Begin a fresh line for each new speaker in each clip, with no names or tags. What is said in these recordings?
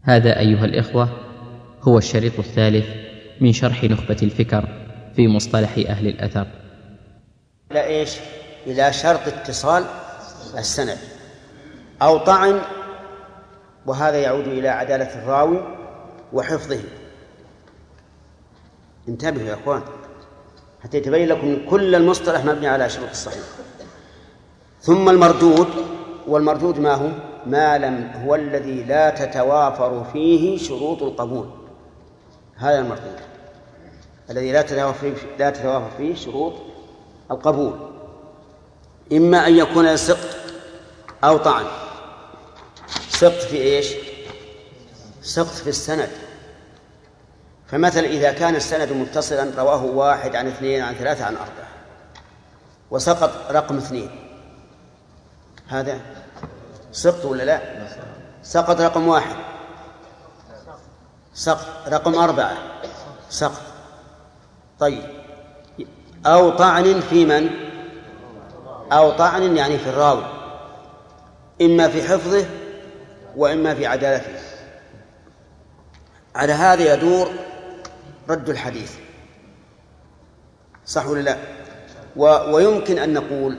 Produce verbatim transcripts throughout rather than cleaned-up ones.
هذا أيها الإخوة هو الشريط الثالث من شرح نخبة الفكر في مصطلح أهل الأثر.
لا إيش إلى شرط اتصال السند أو طعن، وهذا يعود إلى عدالة الراوي وحفظه. انتبهوا يا أخوان حتى يتبين لكم كل المصطلح مبني على شروط الصحيح. ثم المردود، والمردود ما هو؟ ما لم هو الذي لا تتوافر فيه شروط القبول. هذا المردود الذي لا تتوافر فيه, لا تتوافر فيه شروط القبول، إما أن يكون سقط أو طعن. سقط في إيش؟ سقط في السند. فمثلا إذا كان السند متصلا رواه واحد عن اثنين عن ثلاثة عن أربعة وسقط رقم اثنين، هذا سقط ولا لا؟ سقط رقم واحد، سقط رقم أربعة، سقط. طيب، أو طعن في من؟ أو طعن يعني في الراوي، إما في حفظه وإما في عدالته. على هذا يدور رد الحديث، صح ولا لا؟ ويمكن أن نقول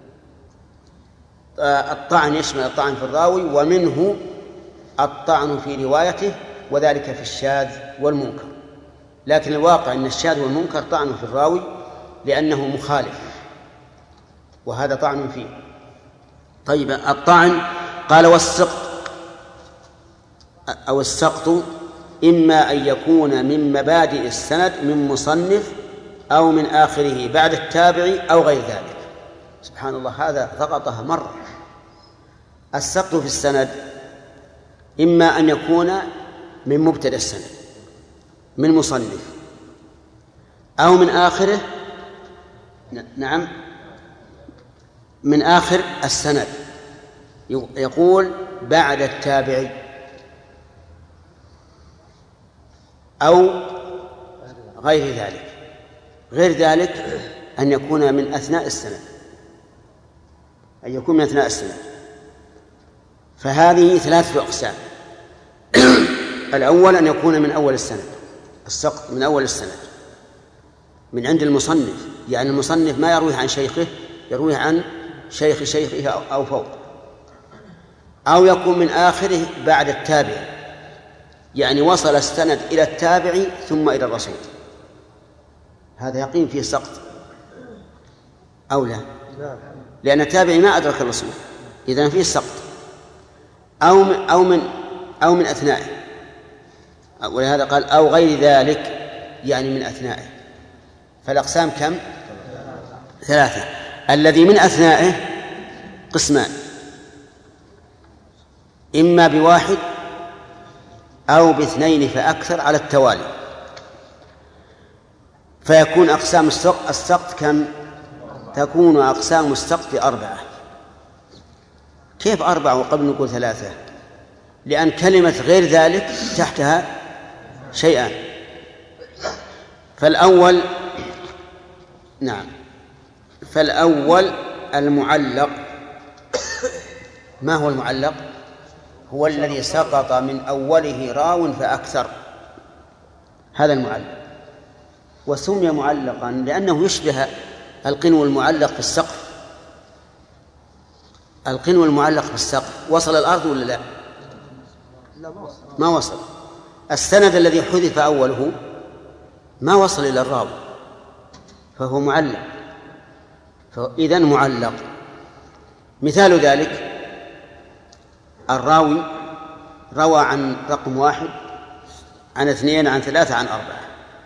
الطعن يشمل الطعن في الراوي ومنه الطعن في روايته، وذلك في الشاذ والمنكر. لكن الواقع أن الشاذ والمنكر طعن في الراوي لأنه مخالف، وهذا طعن فيه. طيب، الطعن قال والسقط أو السقط إما أن يكون من مبادئ السند من مصنف أو من آخره بعد التابع أو غير ذلك. سبحان الله، هذا ضغطها مرة. السقط في السند إما أن يكون من مبتدأ السند من مصنف أو من آخره، نعم من آخر السند، يقول بعد التابع، أو غير ذلك. غير ذلك أن يكون من أثناء السند، أن يكون من أثناء السند. فهذه ثلاثة أقسام. الأول أن يكون من أول السند، السقط من أول السند من عند المصنف، يعني المصنف ما يرويه عن شيخه، يرويه عن شيخ شيخه أو فوق. أو يكون من آخره بعد التابع، يعني وصل السند إلى التابع ثم إلى الرسول، هذا يقين فيه سقط أو لا؟ لأن التابع ما أدرك الرسول، إذن فيه سقط. أو من أو من أو من أثنائه، ولهذا قال أو غير ذلك، يعني من أثنائه. فالأقسام كم؟ ثلاثة. الذي من أثنائه قسمان، إما بواحد أو باثنين فأكثر على التوالي، فيكون أقسام السقط كم؟ تكون أقسام السقط أربعة. كيف أربعة وقبل نقول ثلاثة؟ لأن كلمة غير ذلك تحتها شيئان. فالأول نعم فالأول المعلق. ما هو المعلق؟ هو الذي سقط من أوله راو فأكثر، هذا المعلق. وسمي معلقا لأنه يشبه القنو المعلق في السقف. القنو المعلق في السقف وصل الأرض ولا لا؟ ما وصل. السند الذي حذف أوله ما وصل إلى الراوي، فهو معلق. إذن معلق. مثال ذلك الراوي روى عن رقم واحد عن اثنين عن ثلاثة عن أربعة،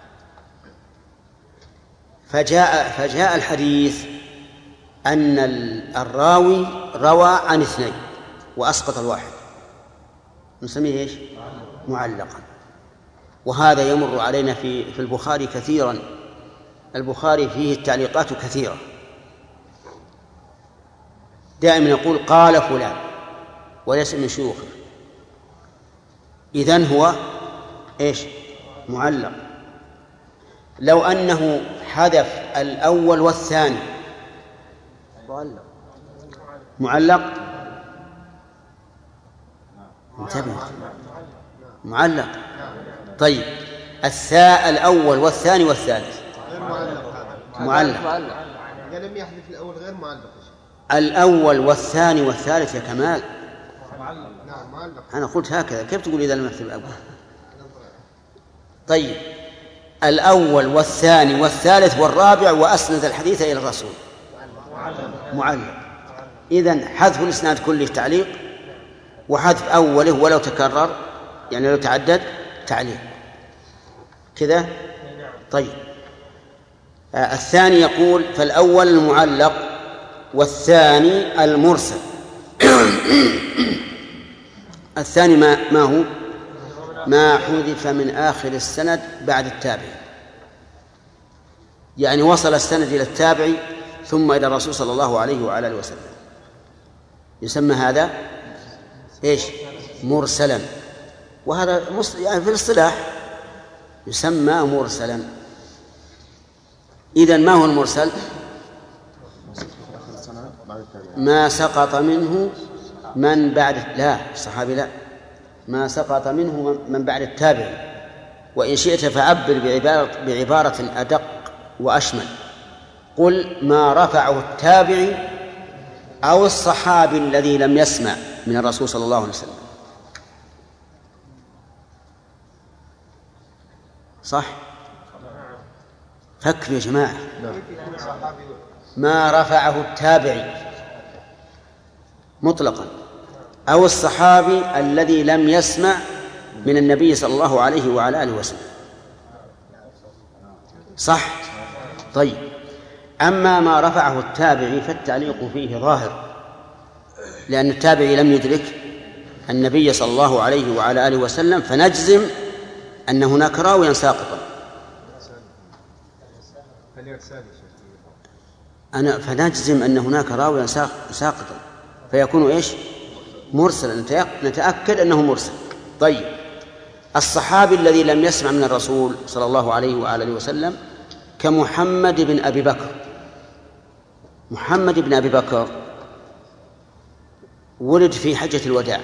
فجاء فجاء الحديث أن الراوي روى عن اثنين وأسقط الواحد، نسميه إيش؟ معلقا. وهذا يمر علينا في في البخاري كثيرا. البخاري فيه التعليقات كثيرة، دائما يقول قال فلان وليس من شيوخه، إذن هو إيش؟ معلق. لو أنه حذف الأول والثاني معلق. انتبه، معلق. طيب الثاء الأول والثاني والثالث معلق.
إذا لم يحذف الأول غير معلق.
الأول والثاني والثالث يا كمال.
نعم معلق.
أنا قلت هكذا، كيف تقول إذا لم يحذف الأول؟ طيب الأول والثاني والثالث والرابع وأسند الحديث إلى الرسول معلق. إذن حذف الإسناد كله تعليق، وحذف أوله ولو تكرر يعني لو تعدد تعليق كذا. طيب آه الثاني يقول فالأول المعلق والثاني المرسل. الثاني ما, ما هو ما حذف من آخر السند بعد التابع، يعني وصل السند إلى التابع ثم إلى الرسول صلى الله عليه وعلى آله وسلم، يسمى هذا إيش؟ مرسلا. وهذا يعني في الاصطلاح يسمى مرسلا. إذن ما هو المرسل؟ ما سقط منه من بعد لا الصحابي لا ما سقط منه من بعد التابع. وإن شئت فعبر بعبارة, بعبارة أدق وأشمل، قل ما رفعه التابعي أو الصحابي الذي لم يسمع من الرسول صلى الله عليه وسلم. صح؟ فكروا يا جماعة. ما رفعه التابعي مطلقا أو الصحابي الذي لم يسمع من النبي صلى الله عليه وعلى آله وسلم. صح؟ طيب أما ما رفعه التابعي فالتعليق فيه ظاهر، لأن التابعي لم يدرك النبي صلى الله عليه وعلى آله وسلم، فنجزم أن هناك راويا ساقطا. أنا فنجزم أن هناك راويا ساقطا فيكون إيش؟ مرسلا، نتأكد أنه مرسل. طيب الصحابي الذي لم يسمع من الرسول صلى الله عليه وآله وسلم كمحمد بن أبي بكر. محمد بن أبي بكر ولد في حجة الوداع،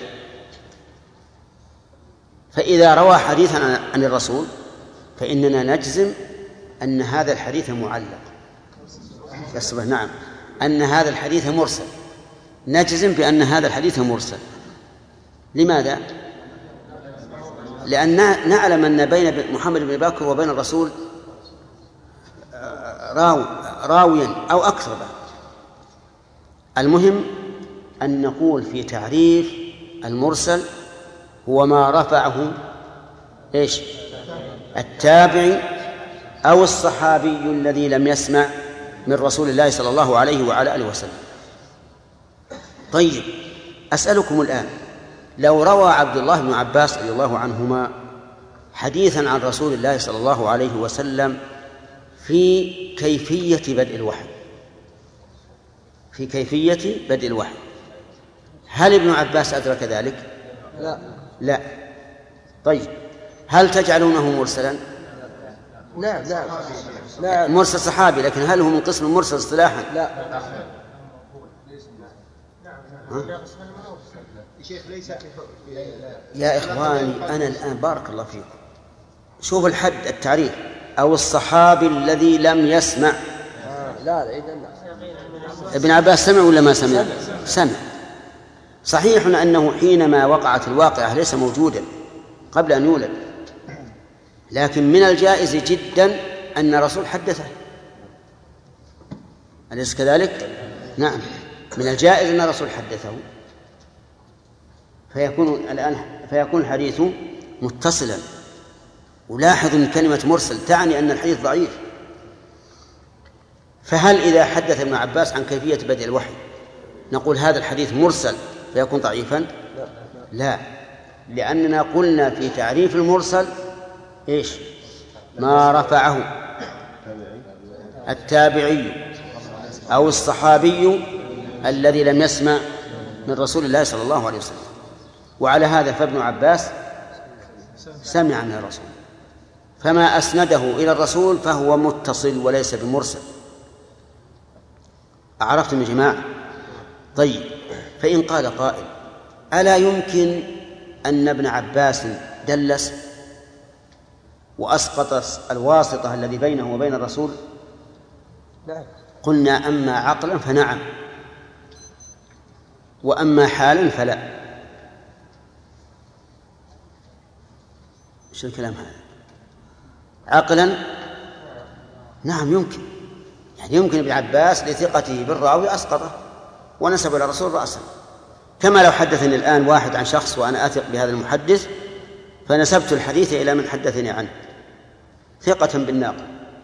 فإذا روى حديثا عن الرسول فإننا نجزم أن هذا الحديث معلق. يصبح نعم أن هذا الحديث مرسل، نجزم بأن هذا الحديث مرسل. لماذا؟ لأن نعلم أن بين محمد بن بكر وبين الرسول راو راويا أو أكثر. المهم أن نقول في تعريف المرسل هو ما رفعه إيش؟ التابعي أو الصحابي الذي لم يسمع من رسول الله صلى الله عليه وعلى آله وسلم. طيب أسألكم الآن، لو روى عبد الله بن عباس رضي الله عنهما حديثا عن رسول الله صلى الله عليه وسلم في كيفية بدء الوحي في كيفية بدء الوحي هل ابن عباس أدرك ذلك؟
لا
لا. طيب هل تجعلونه مرسلا؟
لا لا لا
مرسل صحابي، لكن هل هو من قسم المرسل اصطلاحا؟
لا.
يا إخواني أنا الآن بارك الله فيكم شوف الحد التعريف أو الصحابي الذي لم يسمع.
لا لا
ابن عباس سمع ولا ما سمع؟ سمع. صحيح أنه حينما وقعت الواقعة ليس موجودا قبل أن يولد، لكن من الجائز جدا أن الرسول حدثه، أليس كذلك؟ نعم من الجائز أن الرسول حدثه، فيكون الآن فيكون الحديث متصلا. ولاحظ أن كلمة مرسل تعني أن الحديث ضعيف. فهل إذا حدث ابن عباس عن كيفية بدء الوحي نقول هذا الحديث مرسل فيكون ضعيفا؟ لا، لأننا قلنا في تعريف المرسل إيش؟ ما رفعه التابعي أو الصحابي الذي لم يسمع من رسول الله صلى الله عليه وسلم. وعلى هذا فابن عباس سمع من الرسول، فما أسنده إلى الرسول فهو متصل وليس بمرسل. أعرفتم يا جماعة؟ طيب فإن قال قائل ألا يمكن أن ابن عباس دلس وأسقط الواسطة الذي بينه وبين الرسول؟
نعم.
قلنا أما عقلا فنعم، وأما حالا فلا. شو الكلام هذا؟ عقلا نعم يمكن، يعني يمكن ابن عباس لثقته بالراوي أسقطه ونسب إلى الرسول رأسا، كما لو حدثني الآن واحد عن شخص وأنا أثق بهذا المحدث فنسبت الحديث إلى من حدثني عنه ثقة بالناقل.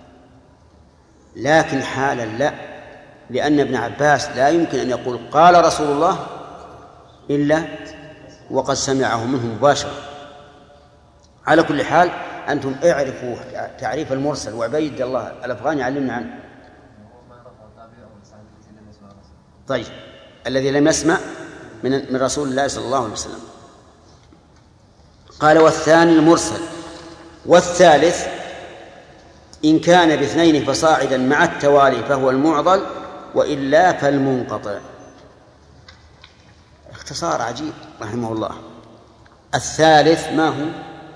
لكن حالا لا، لأن ابن عباس لا يمكن أن يقول قال رسول الله إلا وقد سمعه منه مباشرة. على كل حال أنتم اعرفوا تعريف المرسل، وعبيد الله الأفغاني علمنا عنه. طيب، الذي لم يسمع من من رسول الله صلى الله عليه وسلم. قال والثاني المرسل، والثالث إن كان باثنين فصاعدا مع التوالي فهو المعضل، وإلا فالمنقطع. اختصار عجيب رحمه الله. الثالث ما هو؟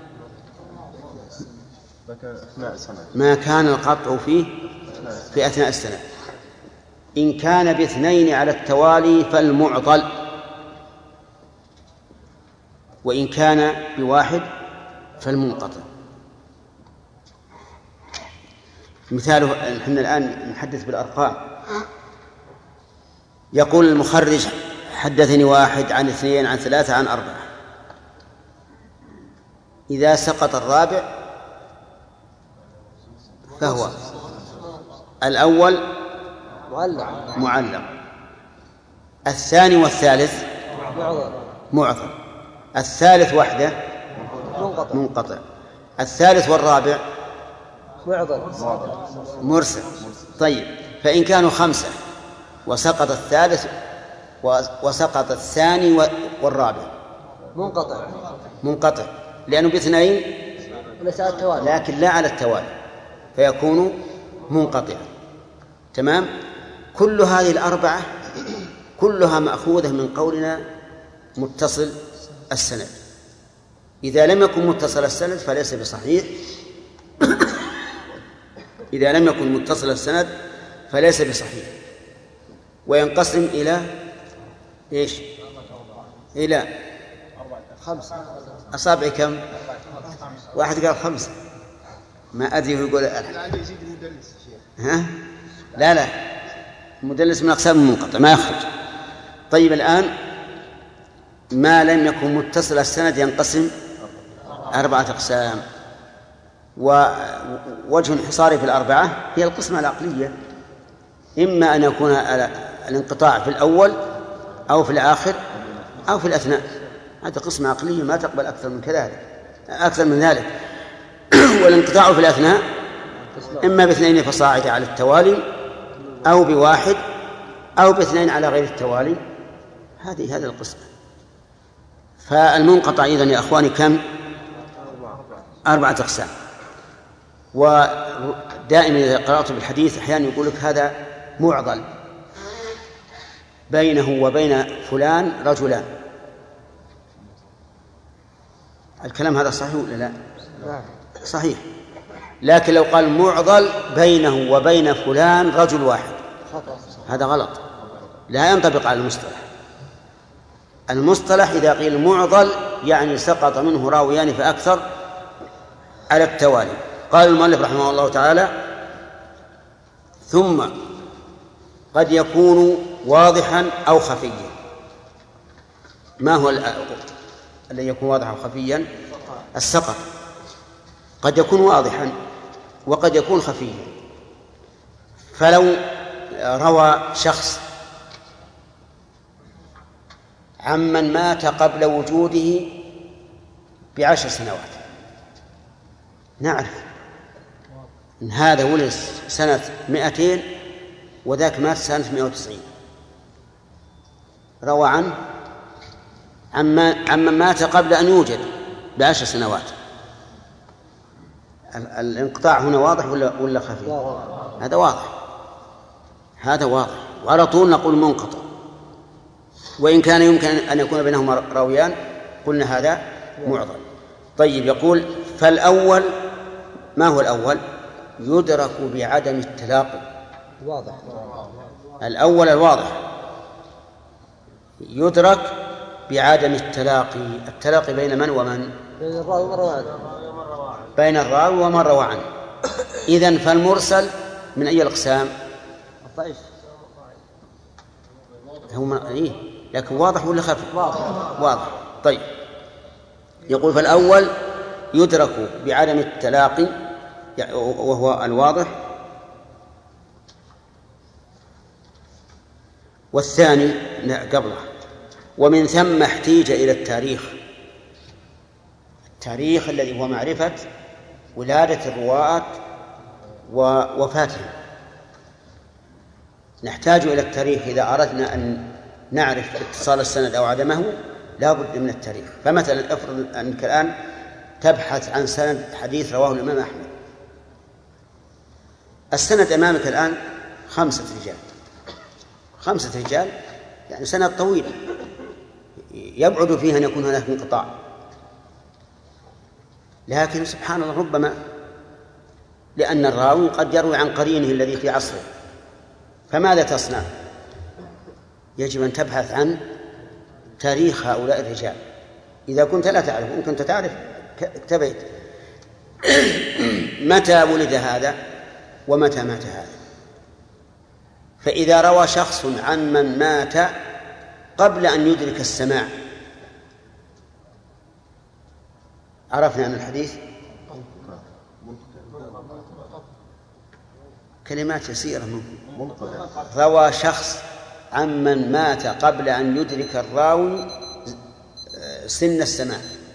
ما كان القطع فيه في أثناء السنة. إن كان باثنين على التوالي فالمعضل، وإن كان بواحد فالمنقطع. مثاله نحن الآن نحدث بالأرقام. يقول المخرج حدثني واحد عن اثنين عن ثلاثة عن أربعة، إذا سقط الرابع فهو الأول
معلق
معلق، الثاني والثالث معضل، الثالث وحده
منقطع
منقطع، الثالث والرابع
معضل
مرسل. طيب، فإن كانوا خمسة وسقط الثالث وسقط الثاني والرابع
منقطع
منقطع، لأنه باثنين
ليس على التوالي،
لكن لا على التوالي فيكون منقطعا. تمام. كل هذه الأربعة كلها مأخوذة من قولنا متصل السند. إذا لم يكن متصل السند فليس بصحيح إذا لم يكن متصل السند فليس بصحيح، وينقسم إلى إيش؟ إلى
خمسة.
أصابع كم؟ واحد قال خمسة، ما أدري يقول ها؟ لا لا، المدلس من أقسام المنقطع ما يخرج. طيب، الآن ما لم يكن متصل السند ينقسم أربعة أقسام، ووجه انحصاره في الأربعة هي القسمة العقلية، إما أن يكون الانقطاع في الأول أو في الآخر أو في الأثناء. هذه قسمة عقلية ما تقبل أكثر من كذلك أكثر من ذلك. والانقطاع في الأثناء إما باثنين فصاعد على التوالي أو بواحد أو باثنين على غير التوالي. هذه هذه القسمة. فالمنقطع أيضا يا أخواني كم؟ أربعة أقسام. ودائما إذا قرأت بالحديث أحيانا يقول لك هذا معضل بينه وبين فلان رجلان. الكلام هذا صحيح ولا لا؟ صحيح. لكن لو قال معضل بينه وبين فلان رجل واحد هذا غلط، لا ينطبق على المصطلح. المصطلح إذا قيل معضل يعني سقط منه راويان فأكثر على التوالي. قال المؤلف رحمه الله تعالى: ثم قد يكون واضحا أو خفيا. ما هو الذي يكون واضحا أو خفيا؟ السقط قد يكون واضحا وقد يكون خفيا. فلو روى شخص عمن مات قبل وجوده بعشر سنوات، نعرف إن هذا ولد سنة مئتين وذاك مات سنة مئة وتسعين، روى عنه عمن مات قبل أن يوجد بعشر سنوات. الانقطاع هنا واضح ولا ولا خفي؟ هذا واضح، هذا واضح، وعلى طول نقول منقطع. وإن كان يمكن أن يكون بينهما راويان قلنا هذا معضل. طيب، يقول فالأول، ما هو الأول؟ يدرك بعدم التلاقي.
واضح.
الأول الواضح يدرك بعدم التلاقي. التلاقي بين من ومن؟
بين الراوي ومن عنه.
بين الراوي ومن روى عنه. إذن فالمرسل من أي الأقسام؟
الضعيف.
هو إيه؟ لكن واضح ولا خفي؟
واضح.
واضح. طيب، يقول فالأول يدرك بعدم التلاقي وهو الواضح، والثاني لا قبله، ومن ثم احتيج إلى التاريخ. التاريخ الذي هو معرفة ولادة الرواة ووفاتهم. نحتاج إلى التاريخ إذا أردنا أن نعرف اتصال السند أو عدمه، لا بد من التاريخ. فمثلا افرض أنك الآن تبحث عن سند حديث رواه الإمام أحمد، السند أمامك الآن خمسة رجال، خمسة رجال يعني سند طويل يبعد فيه أن يكون هناك انقطاع، لكن سبحان الله ربما لأن الراوي قد يروي عن قرينه الذي في عصره، فماذا تصنع؟ يجب أن تبحث عن تاريخ هؤلاء الرجال. إذا كنت لا تعرف، إن كنت تعرف اكتبيت متى ولد هذا ومتى مات هذا. فإذا روى شخص عن من مات قبل أن يدرك السماع عرفنا أن الحديث كلمات يسيرة منه. روى شخص عن من مات قبل أن يدرك الراوي سن السماع.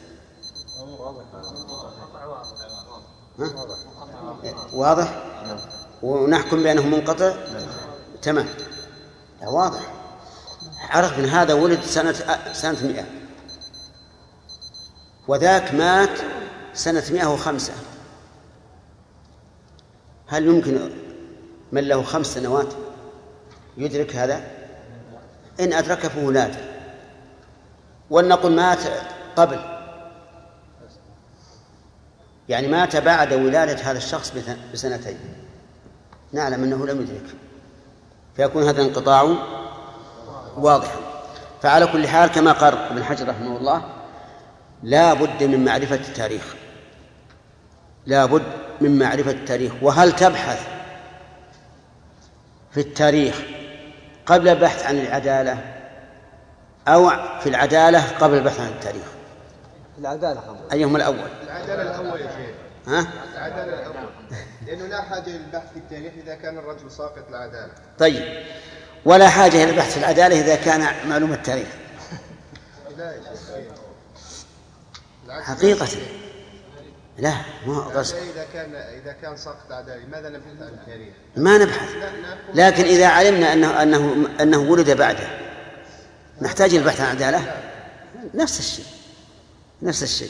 واضح؟ ونحكم بأنه منقطع. تمام، واضح. عرف من هذا ولد سنة سنة مئة وذاك مات سنة مئة وخمسة. هل يمكن من له خمس سنوات يدرك هذا؟ إن أدرك فهو نادر. ولنقل مات قبل، يعني مات بعد ولادة هذا الشخص بسنتين، نعلم أنه لم يدرك، فيكون هذا انقطاع واضحا. فعلى كل حال كما قال ابن حجر رحمه الله لا بد من معرفة التاريخ، لا بد من معرفة التاريخ. وهل تبحث في التاريخ قبل البحث عن العدالة أو في العدالة قبل البحث عن التاريخ؟
العدالة.
أيهما الأول؟
العدالة الأول يا شيخ.
ها؟
العدالة الأول، لأنه لا حاجة للبحث في التاريخ إذا كان الرجل ساقط العدالة.
طيب، ولا حاجة إلى بحث العدالة إذا كان معلوم التاريخ؟
لا يا شيخ،
حقيقة لا، ما قصد.
إذا كان إذا كان ساقط عدالة ماذا نبحث عن التاريخ؟
ما نبحث، لكن إذا علمنا أنه أنه أنه ولد بعده نحتاج إلى البحث عن العدالة. نفس الشيء، نفس الشيء.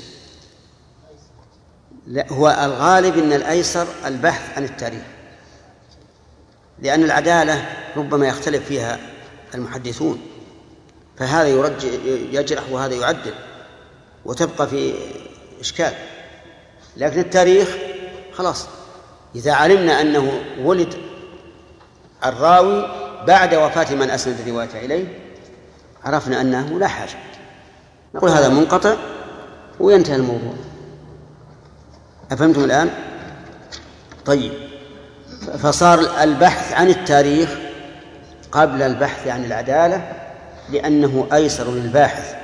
لا، هو الغالب أن الأيسر البحث عن التاريخ، لأن العدالة ربما يختلف فيها المحدثون، فهذا يرجع يجرح وهذا يعدل وتبقى في إشكال. لكن التاريخ خلاص، إذا علمنا أنه ولد الراوي بعد وفاة من أسند الرواية إليه عرفنا أنه لا حاجة، نقول هذا منقطع وينتهي الموضوع. أفهمتم الآن؟ طيب، فصار البحث عن التاريخ قبل البحث عن العدالة لأنه أيسر للباحث،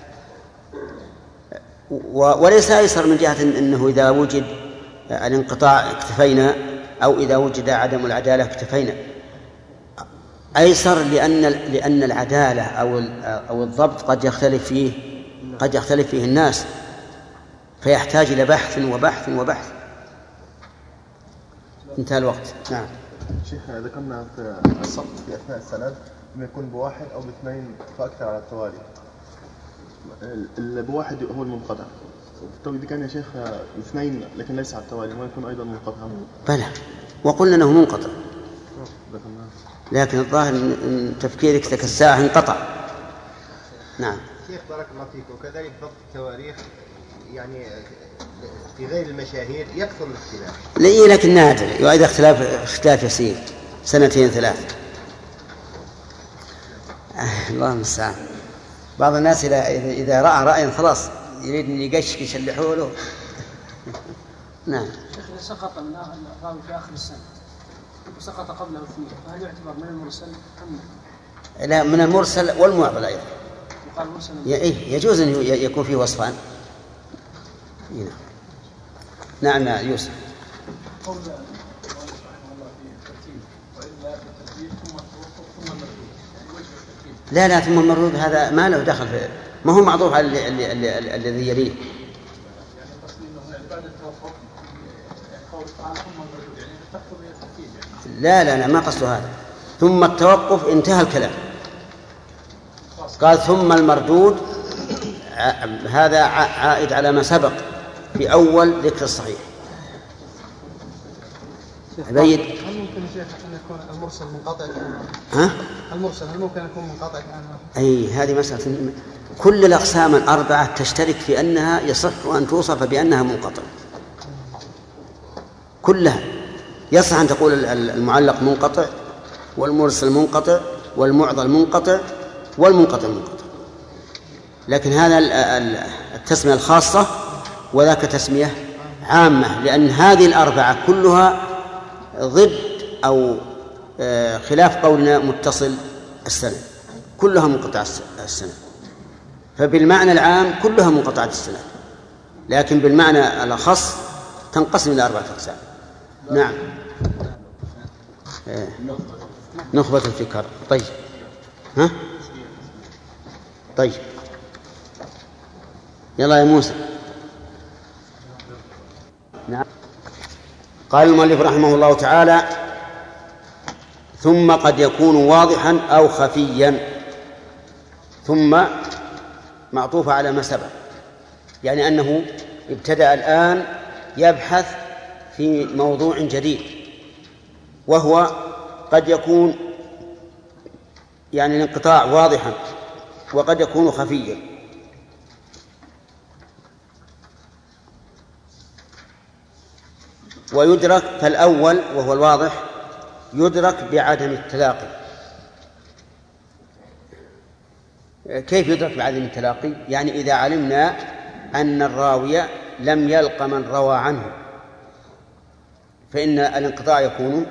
وليس أيسر من جهة أنه إذا وجد الانقطاع اكتفينا أو إذا وجد عدم العدالة اكتفينا. أيسر لأن لأن العدالة أو أو الضبط قد يختلف فيه قد يختلف فيه الناس، فيحتاج إلى بحث وبحث وبحث. انتهى الوقت. نعم
شيخ، ذكرنا في السقط في أثناء السند إنه يكون بواحد أو باثنين فأكثر على التوالي. بواحد هو المنقطع. طيب إذا كان يا شيخ اثنين لكن ليس على التوالي ما يكون أيضا منقطع؟
بلى، وقلنا أنه منقطع، لكن الظاهر أن تفكيرك تلك الساعة انقطع. نعم
شيخ بارك الله فيك. وكذلك ضبط التواريخ يعني في غير المشاهير يكثر الاختلاف.
ليه لكن نادر، وإذا اختلاف اختلاف يسير سنتين ثلاث. آه الله المستعان. بعض الناس إذا إذا رأى رأيا خلاص يريد أن يقشك يشلحوا له. نعم.
شيخ إذا سقط من الراوي في آخر السنة وسقط قبله اثنين فهل يعتبر من المرسل أم؟
لا، من المرسل والمعضل أيضا.
يقال مرسل.
يجوز أن يكون فيه وصفان. نعم يا يوسف. لا لا ثم المردود هذا ما له دخل في، ما هو معطوف على الذي يليه. لا لا لا ما قصد هذا. ثم التوقف انتهى الكلام. قال ثم المردود، هذا عائد على ما سبق في أول ذكر الصحيح. عبيد،
هل ممكن شيخ أن يكون المرسل منقطع؟
ها؟
المرسل هل ممكن يكون منقطع عنه؟
أي هذه مسألة. كل الأقسام الأربعة تشترك في أنها يصح أن توصف بأنها منقطع كلها. يصح أن تقول المعلق منقطع والمرسل منقطع والمعضل منقطع والمنقطع منقطع، لكن هذا التسمية الخاصة وذاك تسمية عامة، لأن هذه الأربعة كلها ضد أو خلاف قولنا متصل السنة، كلها منقطع السنة. فبالمعنى العام كلها منقطعة السنة، لكن بالمعنى الأخص تنقسم إلى أربعة أقسام. نعم. نخبة الفكر. طيب ها طيب يلا يا موسى. نعم. قال المؤلف رحمه الله تعالى ثم قد يكون واضحا أو خفيا. ثم معطوفة على ما سبق، يعني أنه ابتدأ الآن يبحث في موضوع جديد، وهو قد يكون يعني الانقطاع واضحا وقد يكون خفيا. ويدرك، فالأول وهو الواضح يدرك بعدم التلاقي. كيف يدرك بعدم التلاقي؟ يعني إذا علمنا أن الراوي لم يلق من روى عنه فإن الانقطاع يكون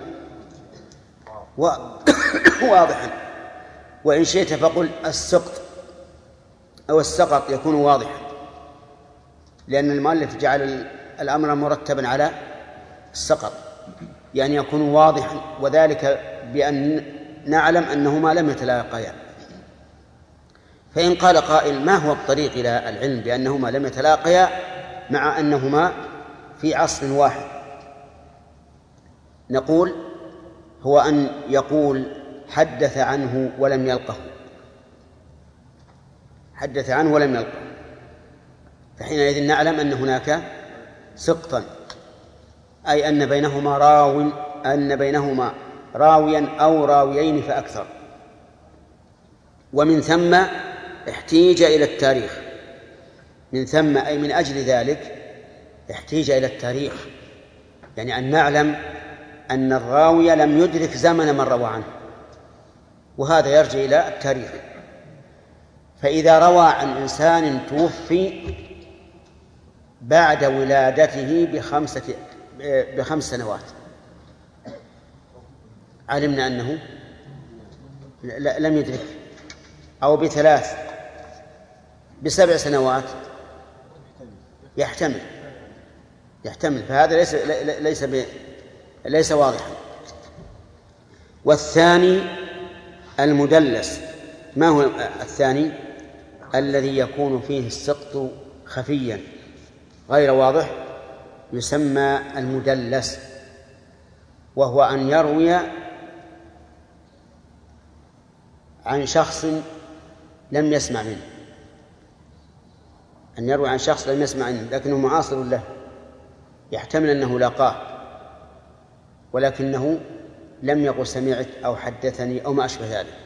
واضحا. وإن شئت فقل السقط أو السقط يكون واضحا، لأن المؤلف جعل الأمر مرتبا على السقط، يعني يكون واضحا، وذلك بأن نعلم أنهما لم يتلاقيا. فإن قال قائل ما هو الطريق إلى العلم بأنهما لم يتلاقيا مع أنهما في عصر واحد؟ نقول هو أن يقول حدث عنه ولم يلقه، حدث عنه ولم يلقه، فحينئذ نعلم أن هناك سقطا، أي أن بينهما راو أن بينهما راويا أو راويين فأكثر. ومن ثم احتيج إلى التاريخ، من ثم أي من أجل ذلك احتيج إلى التاريخ، يعني أن نعلم أن الراوي لم يدرك زمن من روى عنه، وهذا يرجع إلى التاريخ. فإذا روى عن إنسان توفي بعد ولادته بخمسة بخمس سنوات علمنا أنه لم يدرك، أو بثلاث بسبع سنوات يحتمل يحتمل فهذا ليس ليس ليس واضحا. والثاني المدلس. ما هو الثاني؟ الذي يكون فيه السقط خفيا غير واضح، يسمى المدلس، وهو أن يروي عن شخص لم يسمع منه، أن يروي عن شخص لم يسمع منه لكنه معاصر له، يحتمل أنه لاقاه ولكنه لم يقل سمعت أو حدثني أو ما أشبه ذلك.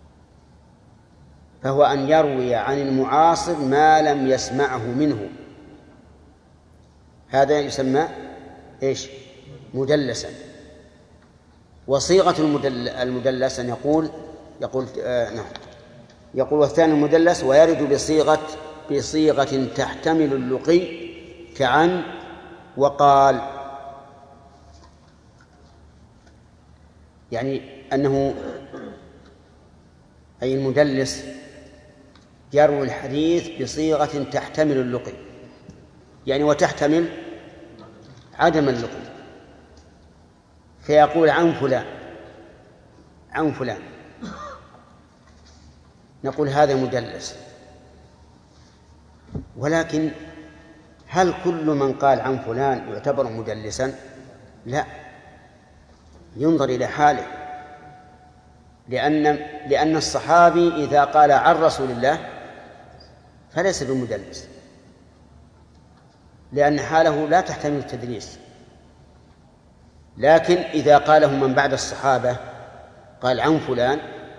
فهو أن يروي عن المعاصر ما لم يسمعه منه هذا يسمى إيش؟ مدلسا. وصيغة المدل المدلس أن يقول يقول آه نعم يقول والثاني المدلس ويرد بصيغة بصيغة تحتمل اللقي كعن وقال، يعني أنه أي المدلس يروي الحديث بصيغة تحتمل اللقي، يعني وتحتمل عدم اللقي، فيقول عن فلان عن فلان، نقول هذا مدلس. ولكن هل كل من قال عن فلان يعتبر مدلسا؟ لا، ينظر إلى حاله، لأن لأن الصحابي إذا قال عن رسول الله فليس بمدلس، لأن حاله لا تحتمل التدليس. لكن إذا قاله من بعد الصحابة قال عن فلان،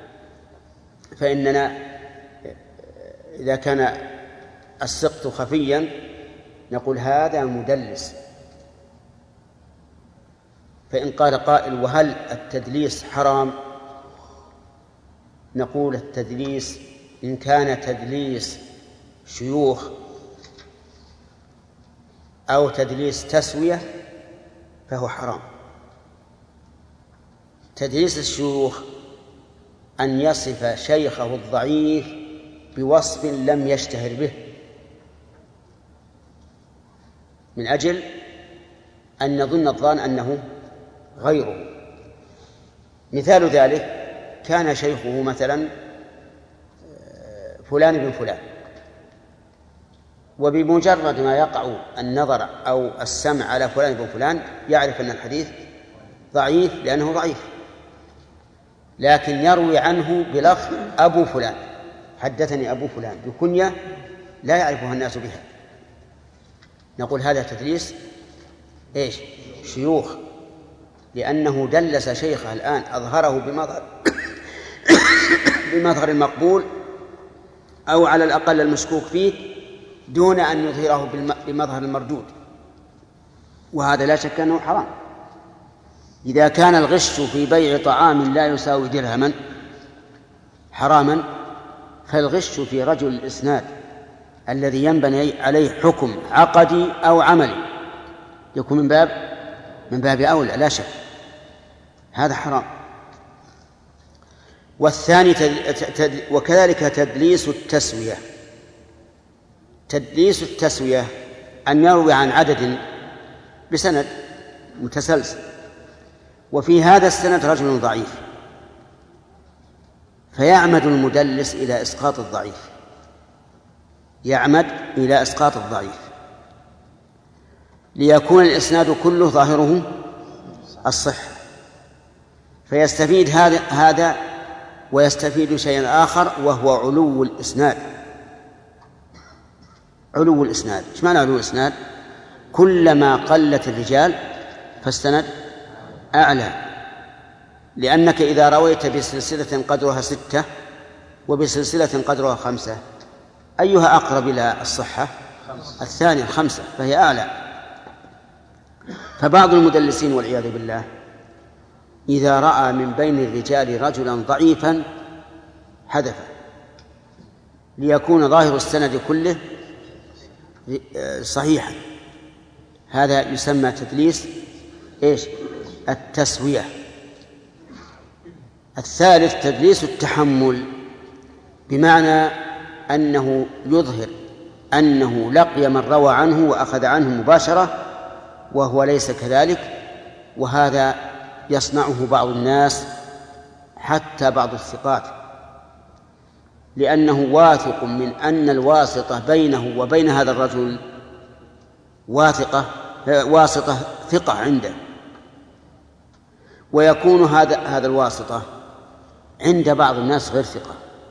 فإننا إذا كان السقط خفيا نقول هذا مدلس. فإن قال قائل وهل التدليس حرام؟ نقول التدليس إن كان تدليس شيوخ أو تدليس تسوية فهو حرام. تدليس الشيوخ أن يصف شيخه الضعيف بوصف لم يشتهر به من أجل أن يظن الظان أنه غيره. مثال ذلك كان شيخه مثلا فلان بن فلان، وبمجرد ما يقع النظر أو السمع على فلان بن فلان يعرف أن الحديث ضعيف لأنه ضعيف، لكن يروي عنه بلفظ أبو فلان، حدثني أبو فلان، بكنية لا يعرفها الناس بها. نقول هذا تدليس إيش؟ شيوخ، لأنه دلس شيخه الآن، أظهره بمظهر بمظهر المقبول أو على الأقل المشكوك فيه دون أن يظهره بمظهر المردود، وهذا لا شك أنه حرام. إذا كان الغش في بيع طعام لا يساوي درهما حراما، فالغش في رجل الإسناد الذي ينبني عليه حكم عقدي أو عملي يكون من باب من باب أولى لا شك، هذا حرام. والثاني تد... تد... وكذلك تدليس التسوية. تدليس التسوية أن يروي عن عدد بسند متسلسل، وفي هذا السند رجل ضعيف، فيعمد المدلس إلى إسقاط الضعيف، يعمد إلى إسقاط الضعيف ليكون الإسناد كله ظاهره الصحة، فيستفيد هذا هذا ويستفيد شيئا آخر وهو علو الإسناد. علو الإسناد، إيش معنى علو الإسناد؟ كلما قلت الرجال فالسند أعلى، لأنك إذا رويت بسلسلة قدرها ستة وبسلسلة قدرها خمسة أيها أقرب إلى الصحة؟ الثانية الخمسة، فهي أعلى. فبعض المدلسين والعياذ بالله إذا رأى من بين الرجال رجلا ضعيفا حذف ليكون ظاهر السند كله صحيحا، هذا يسمى تدليس إيش؟ التسوية. الثالث تدليس التحمل، بمعنى أنه يظهر أنه لقي من روى عنه وأخذ عنه مباشرة وهو ليس كذلك، وهذا يصنعه بعض الناس حتى بعض الثقات، لأنه واثق من أن الواسطة بينه وبين هذا الرجل واثقة واسطة ثقة عنده، ويكون هذا هذا الواسطة عند بعض الناس غير ثقة،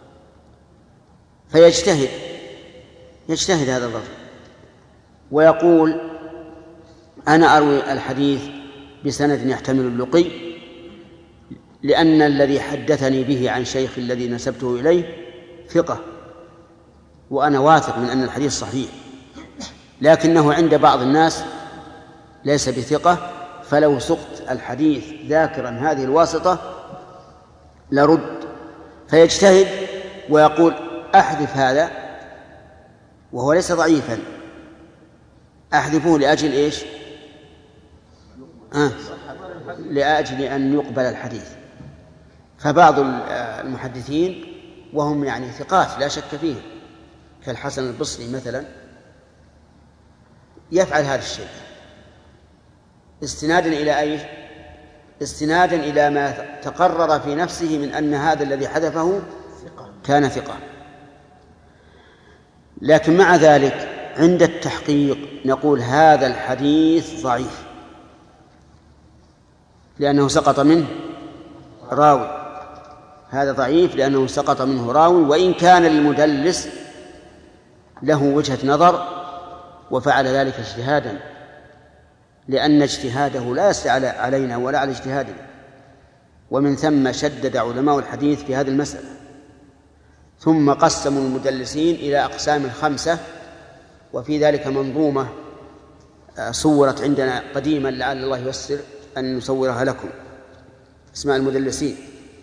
فيجتهد يجتهد هذا الرجل ويقول أنا أروي الحديث بسند يحتمل اللقي لأن الذي حدثني به عن شيخ الذي نسبته إليه ثقة وأنا واثق من أن الحديث صحيح، لكنه عند بعض الناس ليس بثقة، فلو سقت الحديث ذاكرا هذه الواسطة لرد، فيجتهد ويقول أحذف هذا وهو ليس ضعيفا، أحذفه لأجل إيش؟ آه. لأجل أن يقبل الحديث. فبعض المحدثين وهم يعني ثقات لا شك فيه كالحسن البصري مثلا يفعل هذا الشيء استنادا إلى أي استنادا إلى ما تقرر في نفسه من أن هذا الذي حذفه كان ثقة. لكن مع ذلك عند التحقيق نقول هذا الحديث ضعيف لأنه سقط منه راوي، هذا ضعيف لأنه سقط منه راوي، وإن كان المدلس له وجهة نظر وفعل ذلك اجتهادا، لأن اجتهاده لا يسعى علينا ولا على اجتهادنا، ومن ثم شدد علماء الحديث في هذه المسألة. ثم قسموا المدلسين إلى أقسام خمسة، وفي ذلك منظومة صورت عندنا قديما لعل الله ييسر أن نصورها لكم، اسماء المدلسين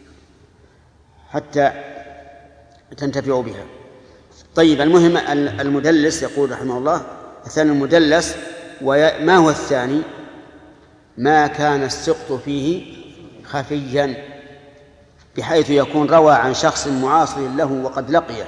حتى تنتفعوا بها. طيب، المهم المدلس يقول رحمه الله الثاني المدلس، وما هو الثاني؟ ما كان السقط فيه خفيا بحيث يكون روى عن شخص معاصر له وقد لقيه،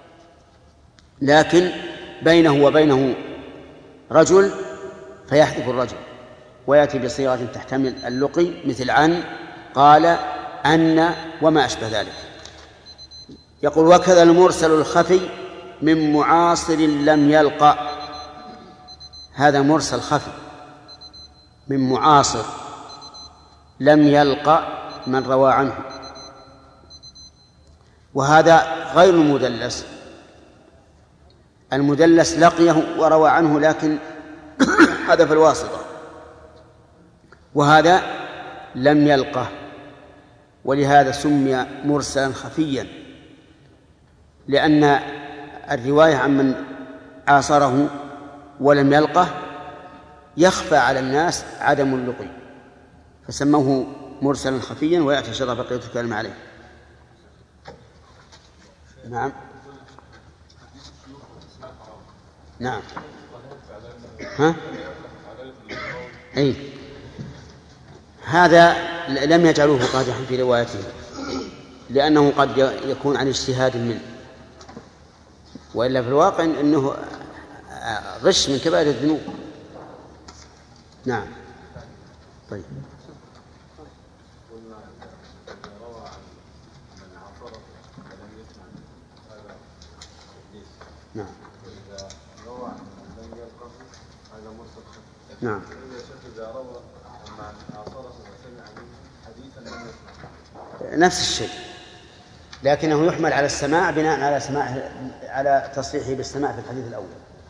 لكن بينه وبينه رجل فيحذف الرجل ويأتي بصيغة تحتمل اللقي مثل عن، قال، أن، وما أشبه ذلك. يقول وكذا المرسل الخفي من معاصر لم يلقى، هذا مرسل خفي من معاصر لم يلقى من روى عنه، وهذا غير المدلس. المدلس لقيه وروى عنه لكن حذف الواسطة، وهذا لم يلقه، ولهذا سمي مرسلا خفيا، لأن الرواية عن من عاصره ولم يلقه يخفى على الناس عدم اللقي، فسموه مرسلا خفيا، ويأتي شرف بقية الكلام عليه. نعم نعم ها أي هذا لم يجعلوه قادحا في روايته، لأنه قد يكون عن اجتهاد منه، وإلا في الواقع أنه غش من كبائر الذنوب. نعم. طيب. نعم. نعم. نفس الشيء، لكنه يحمل على السماع بناء على سماع على تصريحه بالسماع في الحديث الأول.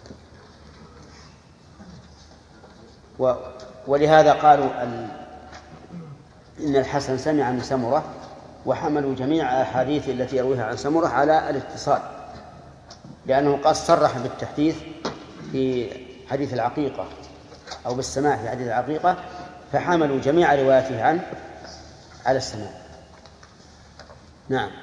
و... ولهذا قالوا ال... إن الحسن سمع من سمرة، وحملوا جميع الأحاديث التي يرويها عن سمرة على الاتصال، لأنه قد صرح بالتحديث في حديث العقيقة أو بالسماع في حديث العقيقة، فحملوا جميع رواياته عنه على السماع. نعم.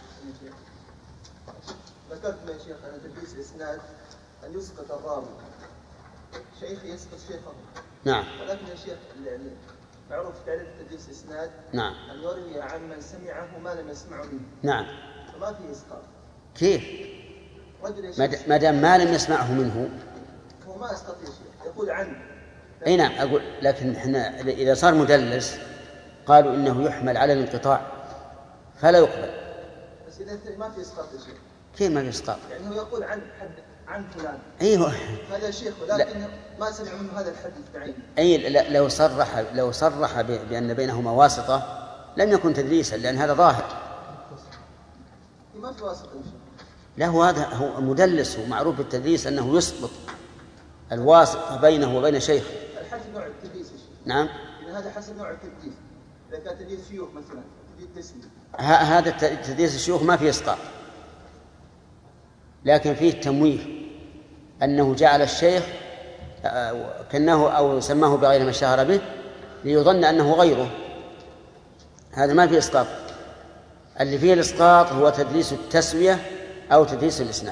ذكرت يا شيخ أن تدليس الإسناد أن يسقط الراوي، شيخ يسقط شيخه.
نعم.
ولكن يا شيخ معروف تعريف تدليس الإسناد
نعم
أن يروي عن من سمعه ما لم يسمعه منه.
نعم.
فما فيه إسقاط.
كيف؟ ما دام ما لم يسمعه منه
هو ما أسقط يا شيخ، يقول عنه.
أي نعم أقول، لكن إحنا إذا صار مدلس قالوا إنه يحمل على الانقطاع فلا يقبل.
بس إذا ما في إسقاط يا شيخ.
كيف ما في إسقاط؟
يعني هو يقول عن حد عن فلان.
أيوه.
هذا شيخ ولكن ما سمع منه هذا الحديث بعينه.
أي لو صرح لو صرح بأن بينهما واسطة لم يكن تدليسا، لأن هذا ظاهر.
ما في واسطة يا شيخ.
لا، هو هذا هو مدلس، ومعروف بالتدليس أنه يسقط الواسطة بينه وبين شيخ.
الحسب نوع التدليس يا شيخ.
نعم.
إن هذا حسب نوع التدليس. إذا كان تدليس شيوخ مثلا تدليس تسمية.
هذا تدليس الشيوخ ما فيه إسقاط، لكن فيه تمويه، أنه جعل الشيخ كناه أو سماه بغير ما اشتهر به ليظن أنه غيره، هذا ما فيه إسقاط. اللي فيه الإسقاط هو تدليس التسوية أو تدليس الإسناد.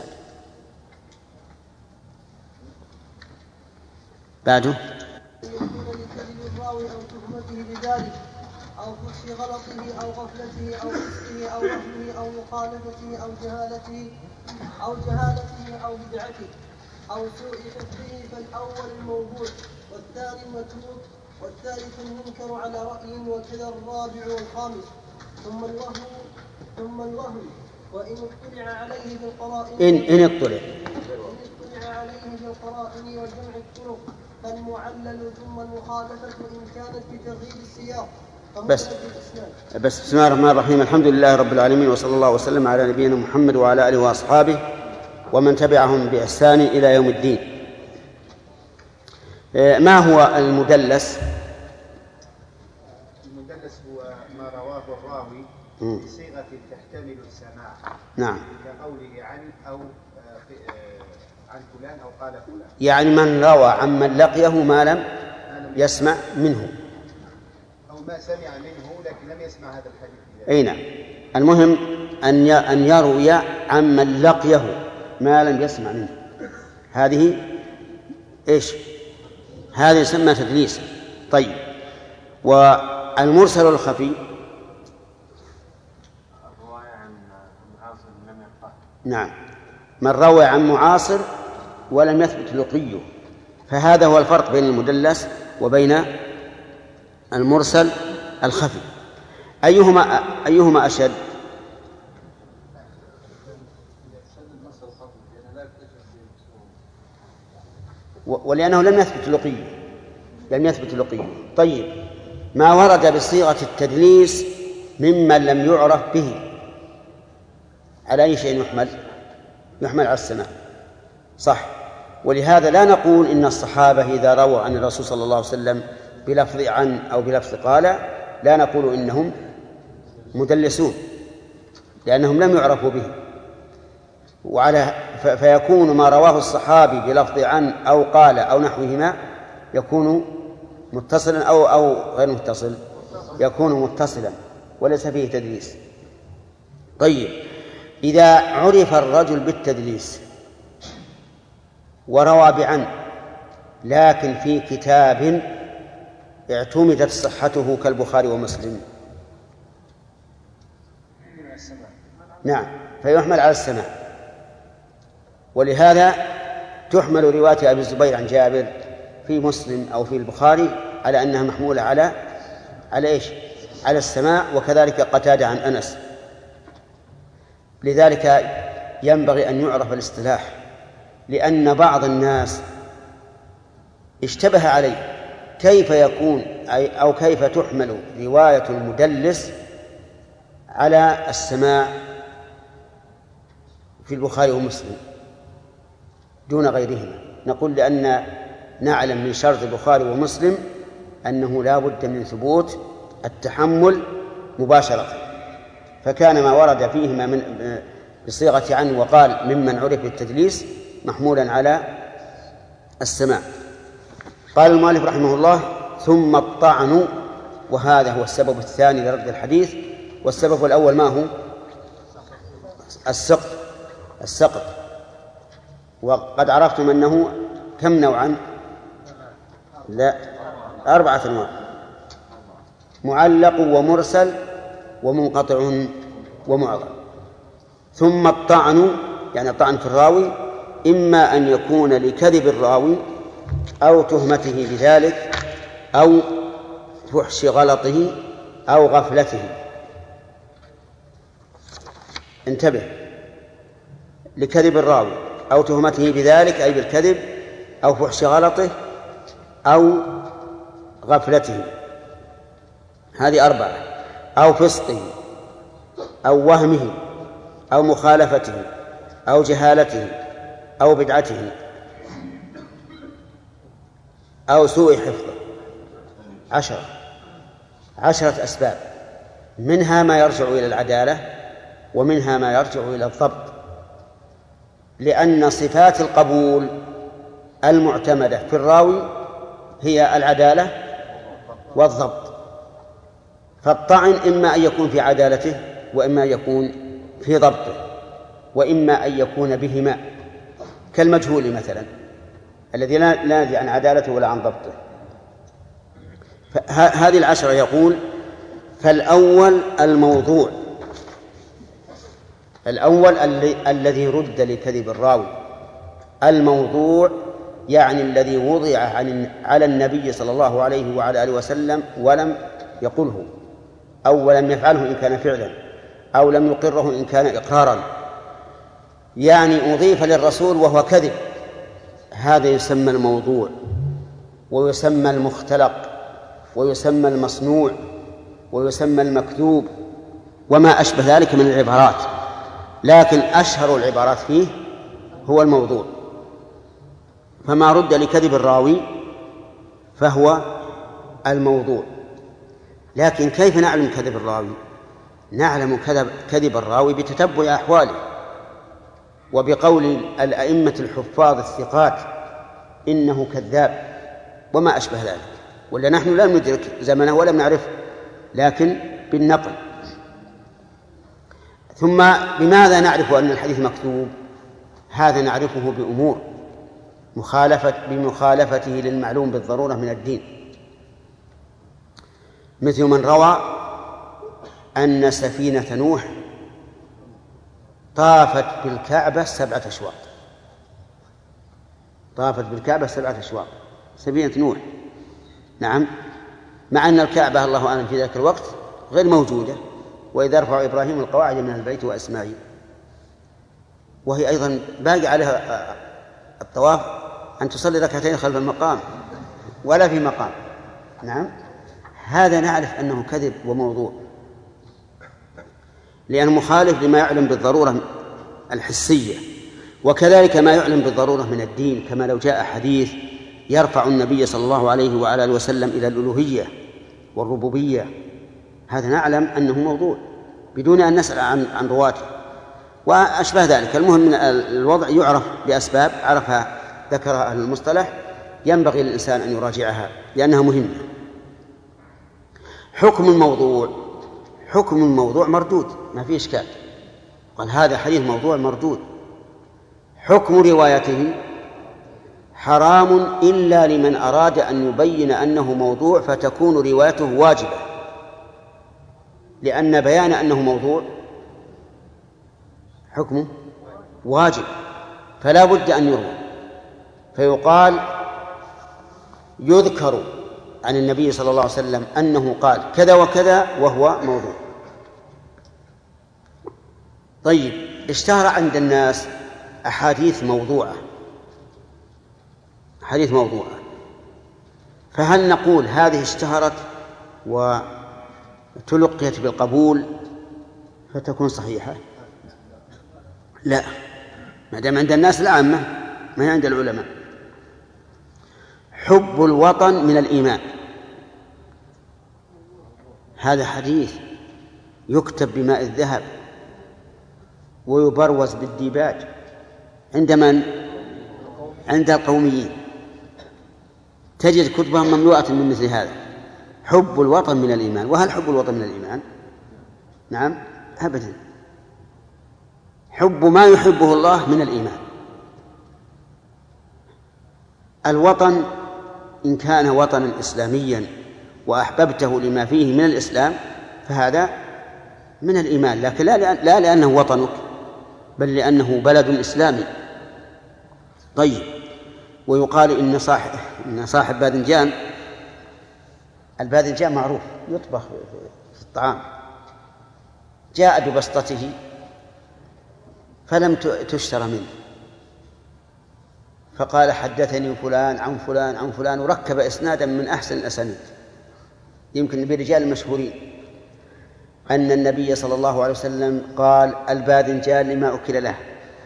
بعده
الراوي أو تهمته بذلك أو فحش غلطه أو غفلته أو فسقه أو وهمه أو مخالفته أو جهالته أو جهالته أو بدعته أو سوء حفظه، فالأول الموضوع والثاني المتروك والثالث المنكر على رأي، وكذا الرابع والخامس. ثم الوهم ثم الوهم وإن اطلع عليه بالقرائن
إن إن اطلع
إن اطلع عليه بالقرائن وجمع الطرق فالمعلل، ثم المخالفة إن كانت بتغيير السياق.
بس بس بسم الله الرحمن الرحيم. الحمد لله رب العالمين، وصلى الله وسلم على نبينا محمد وعلى آله وأصحابه ومن تبعهم بإحسان إلى يوم الدين. ما هو المدلس؟
المدلس هو ما رواه الراوي بصيغة تحتمل السماع.
نعم.
كقوله عن أو عن فلان أو قال فلان،
يعني من روى عن من لقيه ما لم يسمع منه،
أو ما سمع منه لكن لم يسمع هذا الحديث.
أي نعم. المهم أن أن يروي عن من لقيه ما لم يسمع منه، هذه إيش؟ هذه يسمى تدليس. طيب، والمرسل الخفي
الرواية عن معاصر لم يلقه.
نعم، من روى عن معاصر ولم يثبت لقيه، فهذا هو الفرق بين المدلس وبين المرسل الخفي. أيهما أيهما أشد؟ ولأنه لم يثبت لقيه لم يثبت لقيه. طيب، ما ورد بصيغة التدليس ممن لم يعرف به على أي شيء يحمل؟ يحمل على السماع، صح. ولهذا لا نقول إن الصحابة إذا رووا عن الرسول صلى الله عليه وسلم بلفظ عن أو بلفظ قال لا نقول إنهم مدلسون، لأنهم لم يعرفوا به. وعلى فيكون ما رواه الصحابي بلفظ عن أو قال أو نحوهما يكون متصلا أو أو غير متصل، يكون متصلا وليس فيه تدليس. طيب، إذا عرف الرجل بالتدليس وروى بعن لكن في كتاب اعتمدت صحته كالبخاري ومسلم، نعم، فيحمل على السماع. ولهذا تحمل رواية أبي الزبير عن جابر في مسلم أو في البخاري على أنها محمولة على على إيش؟ على السماع. وكذلك قتادة عن أنس. لذلك ينبغي أن يعرف الاصطلاح، لأن بعض الناس اشتبه عليه كيف يكون أو كيف تحمل رواية المدلس على السماع في البخاري ومسلم دون غيرهما. نقول لأن نعلم من شرط البخاري ومسلم أنه لا بد من ثبوت التحمل مباشرة، فكان ما ورد فيهما من بصيغة عن وقال ممن عرف بالتدليس محمولا على السماع. قال المؤلف رحمه الله: ثم الطعن، وهذا هو السبب الثاني لرد الحديث. والسبب الأول ما هو؟ السقط السقط وقد عرفتم أنه كم نوعا؟ لا، أربعة أنواع: معلق ومرسل ومنقطع ومعضل. ثم الطعن يعني الطعن في الراوي إما أن يكون لكذب الراوي أو تهمته بذلك أو فحش غلطه أو غفلته. انتبه، لكذب الراوي أو تهمته بذلك أي بالكذب أو فحش غلطه أو غفلته، هذه أربعة. أو فسقه أو وهمه أو مخالفته أو جهالته أو بدعته أو سوء حفظه. عشرة عشرة أسباب، منها ما يرجع إلى العدالة ومنها ما يرجع إلى الضبط، لأن صفات القبول المعتمدة في الراوي هي العدالة والضبط، فالطعن إما أن يكون في عدالته وإما أن يكون في ضبطه وإما أن يكون بهما، كالمجهول مثلا الذي لا ندري عن عدالته ولا عن ضبطه. هذه العشرة يقول: فالأول الموضوع، الأول الذي رد لكذب الراوي، الموضوع يعني الذي وضع على النبي صلى الله عليه وعلى آله وسلم ولم يقله أو لم يفعله إن كان فعلا أو لم يقره إن كان إقرارا، يعني أضيف للرسول وهو كذب، هذا يسمى الموضوع ويسمى المختلق ويسمى المصنوع ويسمى المكذوب وما أشبه ذلك من العبارات، لكن أشهر العبارات فيه هو الموضوع. فما رد لكذب الراوي فهو الموضوع. لكن كيف نعلم كذب الراوي؟ نعلم كذب, كذب الراوي بتتبع أحواله وبقول الأئمة الحفاظ الثقات إنه كذاب وما أشبه ذلك، ولا نحن لا ندرك زمنه ولا نعرفه لكن بالنقل. ثم بماذا نعرف أن الحديث مكذوب؟ هذا نعرفه بأمور مخالفة بمخالفته للمعلوم بالضرورة من الدين، مثل من روى أن سفينة نوح طافت بالكعبة سبعة أشواط، طافت بالكعبة سبعة أشواط سفينة نوح، نعم، مع أن الكعبة الله أعلم في ذاك الوقت غير موجودة، وإذا رفع إبراهيم القواعد من البيت وإسماعيل، وهي أيضا باقي عليها الطواف أن تصلي ركعتين خلف المقام ولا في مقام، نعم. هذا نعرف أنه كذب وموضوع، لأنه مخالف لما يعلم بالضرورة الحسية، وكذلك ما يعلم بالضرورة من الدين، كما لو جاء حديث يرفع النبي صلى الله عليه وعلى آله وسلم إلى الألوهية والربوبية، هذا نعلم أنه موضوع بدون أن نسأل عن, عن رواته وأشبه ذلك. المهم من الوضع يعرف بأسباب عرفها ذكرها أهل المصطلح، ينبغي للإنسان أن يراجعها لأنها مهمة. حكم الموضوع، حكم الموضوع مردود، ما فيه إشكال، قال هذا حديث موضوع مردود. حكم روايته حرام إلا لمن أراد أن يبين أنه موضوع فتكون روايته واجبة، لأن بيان أنه موضوع حكمه واجب فلا بد أن يروى، فيقال يذكر عن النبي صلى الله عليه وسلم أنه قال كذا وكذا وهو موضوع. طيب، اشتهر عند الناس أحاديث موضوعة، حديث موضوعة، فهل نقول هذه اشتهرت وتلقيت بالقبول فتكون صحيحة؟ لا، ما دام عند الناس العامة ما هي عند العلماء. حب الوطن من الإيمان، هذا حديث يكتب بماء الذهب ويبروز بالديباج عند من؟ عند القوميين، تجد كتبهم مملوءة من مثل هذا. حب الوطن من الإيمان، وهل حب الوطن من الإيمان؟ نعم، أبدا، حب ما يحبه الله من الإيمان. الوطن إن كان وطنا إسلاميا وأحببته لما فيه من الإسلام فهذا من الإيمان، لكن لا, لا لأنه وطنك بل لأنه بلد إسلامي. طيب، ويقال إن صاحب, إن صاحب باذنجان، الباذنجان معروف يطبخ في الطعام، جاء ببسطته فلم تشترى منه، فقال حدثني فلان عن فلان عن فلان، وركب إسنادا من أحسن الأسانيد، يمكن برجال المشهورين، أن النبي صلى الله عليه وسلم قال الباذنجان لما أكل له.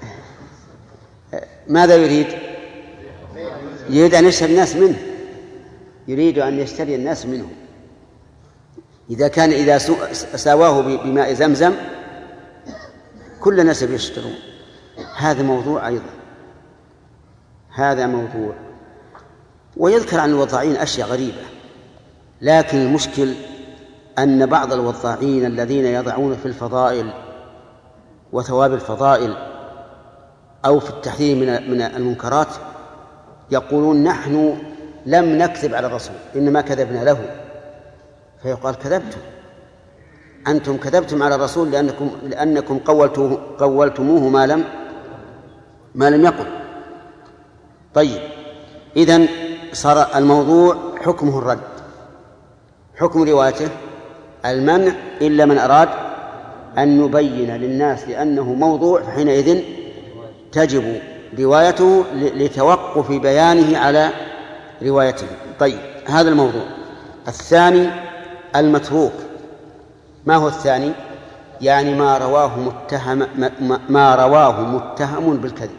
ماذا يريد؟ يريد أن يشتري الناس منه، يريد أن يشتري الناس منه. إذا كان إذا ساواه بماء زمزم كل الناس يشترون. هذا موضوع أيضا، هذا موضوع. ويذكر عن الوضاعين أشياء غريبة، لكن المشكل أن بعض الوضاعين الذين يضعون في الفضائل وثواب الفضائل أو في التحذير من من المنكرات يقولون نحن لم نكذب على الرسول إنما كذبنا له، فيقال كذبتم، أنتم كذبتم على الرسول لأنكم لأنكم قولتوه قولتموه ما لم ما لم يقل. طيب، إذن صار الموضوع حكمه الرد، حكم روايته المنع إلا من أراد أن نبين للناس لأنه موضوع، فحينئذ تجب روايته لتوقف بيانه على روايته. طيب، هذا الموضوع. الثاني المتروك. ما هو الثاني؟ يعني ما رواه متهم ما رواه متهم بالكذب،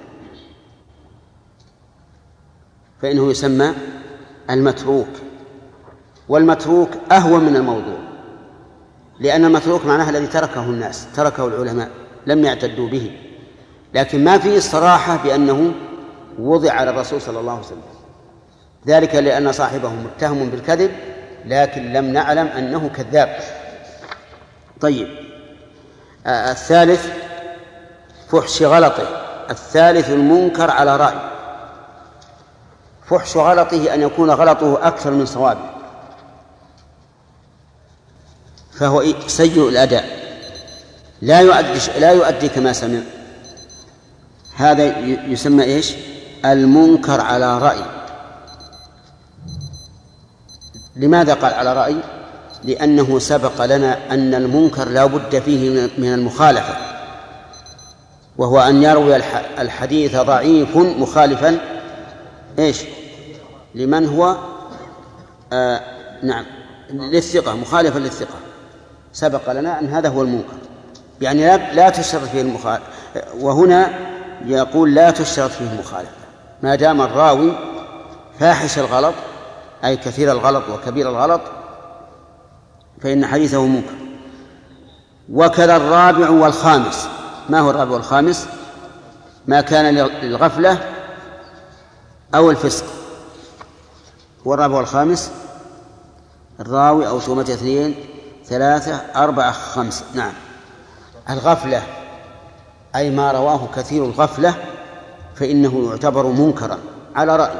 فإنه يسمى المتروك. والمتروك أهون من الموضوع، لأن المتروك معناه الذي تركه الناس، تركه العلماء، لم يعتدوا به، لكن ما فيه الصراحة بأنه وضع على الرسول صلى الله عليه وسلم، ذلك لأن صاحبه متهم بالكذب لكن لم نعلم أنه كذاب. طيب، آه الثالث فحش غلطه. الثالث المنكر على رأي. فحش غلطه أن يكون غلطه أكثر من صوابه، فهو سيء الأداء، لا يؤدي لا يؤدي كما سمع. هذا يسمى إيش؟ المنكر على رأي. لماذا قال على رأي؟ لأنه سبق لنا أن المنكر لا بد فيه من المخالفة، وهو أن يروي الحديث ضعيف مخالفا إيش؟ لمن هو آه نعم للثقة، مخالفا للثقة. سبق لنا أن هذا هو المنكر، يعني لا, لا تشترط فيه المخالفة، وهنا يقول لا تشترط فيه المخالفة ما دام الراوي فاحش الغلط، أي كثير الغلط وكبير الغلط، فإن حديثه منكر. وكذا الرابع والخامس. ما هو الرابع والخامس؟ ما كان للغفلة أو الفسق. والرابع والخامس الراوي أو تهمة اثنين ثلاثة أربعة خمسة. نعم، الغفلة أي ما رواه كثير الغفلة فإنه يعتبر منكرا على رأي.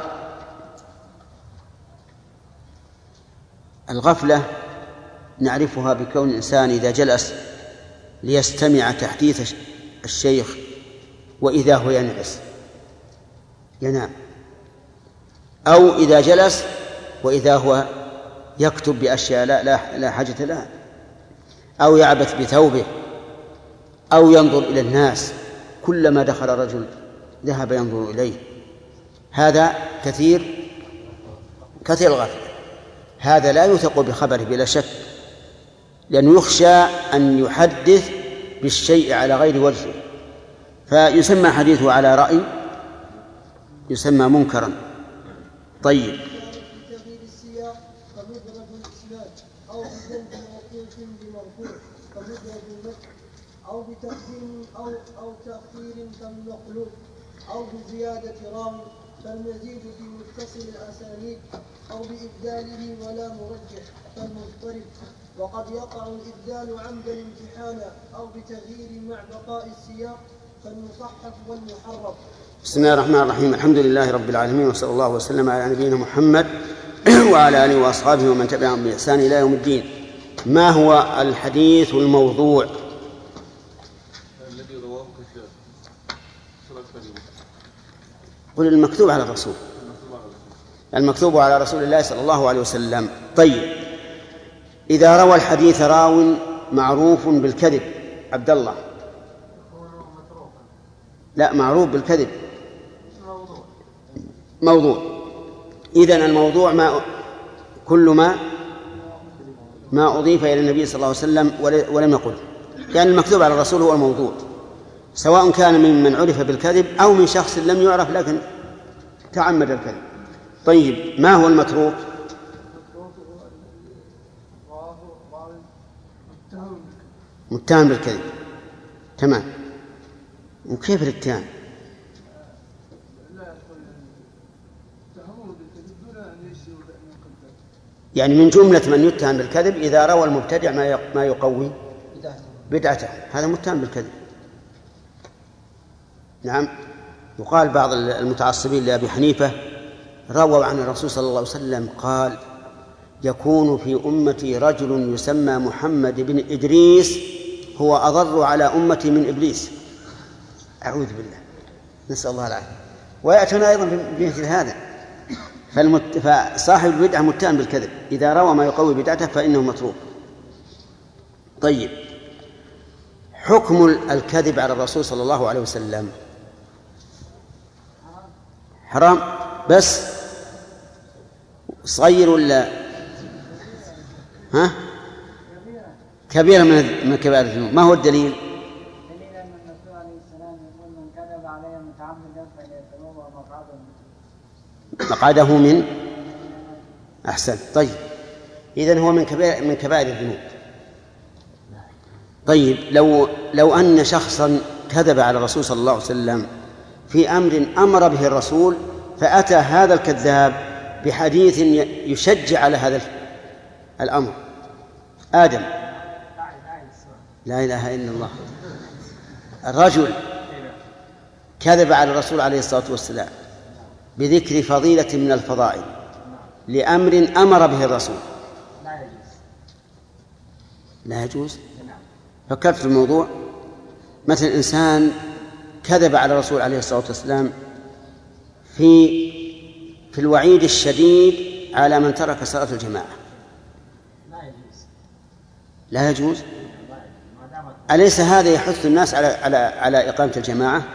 الغفلة نعرفها بكون الإنسان إذا جلس ليستمع تحديث الشيخ وإذا هو ينعس ينام، أو إذا جلس وإذا هو يكتب بأشياء لا, لا, لا حاجة لها، أو يعبث بثوبه، أو ينظر إلى الناس، كلما دخل رجل ذهب ينظر إليه. هذا كثير كثير الغفلة. هذا لا يوثق بخبره بلا شك، لأنه يخشى أن يحدث بالشيء على غير وجهه، فيسمى حديثه على رأي، يسمى منكرا. طيب،
بتغيير السياق فمدرج الإسناد، أو بذنب وقيف بمرفوع فمدرج المتن، أو بتقديم أو أو تأخير كالمقلوب، أو بزيادة راوي فالمزيد في متصل الأسانيد، أو بإبداله ولا مرجح كالمضطرب. وقد يقع الإبدال عمدا امتحانا، أو بتغيير مع بقاء السياق كالمصحف والمحرف.
بسم الله الرحمن الرحيم. الحمد لله رب العالمين، وصلى الله وسلم على نبينا محمد وعلى آله وأصحابه ومن تبعهم بإحسان إلى يوم الدين. ما هو الحديث الموضوع؟
الذي رواه كثير.
قل المكتوب على الرسول، المكتوب على رسول الله صلى الله عليه وسلم. طيب، إذا روى الحديث راو معروف بالكذب، عبد الله. لا، معروف بالكذب موضوع. إذن الموضوع ما كل ما ما أضيف إلى النبي صلى الله عليه وسلم ولم يقل، يعني المكتوب على الرسول هو الموضوع، سواء كان ممن عرف بالكذب أو من شخص لم يعرف لكن تعمد الكذب. طيب، ما هو المتروك؟ متهم بالكذب. تمام. وكيف الاتهام؟ يعني من جملة من يتهم بالكذب إذا روى المبتدع ما يقوي بدعته، هذا متهم بالكذب. نعم. وقال بعض المتعصبين لأبي حنيفة رووا عن الرسول صلى الله عليه وسلم قال: يكون في أمتي رجل يسمى محمد بن إدريس هو أضر على أمتي من إبليس. أعوذ بالله، نسأل الله العافية. ويأتنا أيضا بمثل هذا. فالمت... فصاحب البدعة متهم بالكذب، إذا روى ما يقوي بدعته فإنه متروك. طيب، حكم الكذب على الرسول صلى الله عليه وسلم حرام، بس صغير ولا ها كبيرة من من كبائر الذنوب؟ ما هو الدليل؟
دليل أن الرسول عليه السلام يقول: من كذب علي متعمدا فليتبوأ
مقعده من أحسن. طيب، إذن هو من كبائر من كبائر الذنوب. طيب، لو لو أن شخصا كذب على الرسول صلى الله عليه وسلم في أمر أمر به الرسول، فأتى هذا الكذاب بحديث يشجع على هذا الأمر. آدم، لا إله إلا الله، الرجل كذب على الرسول عليه الصلاة والسلام بذكر فضيلة من الفضائل لأمر أمر به الرسول، لا يجوز. فكرت في الموضوع، مثل إنسان كذب على الرسول عليه الصلاة والسلام في في الوعيد الشديد على من ترك صلاة الجماعة، لا يجوز. أليس هذا يحث الناس على على على إقامة الجماعة؟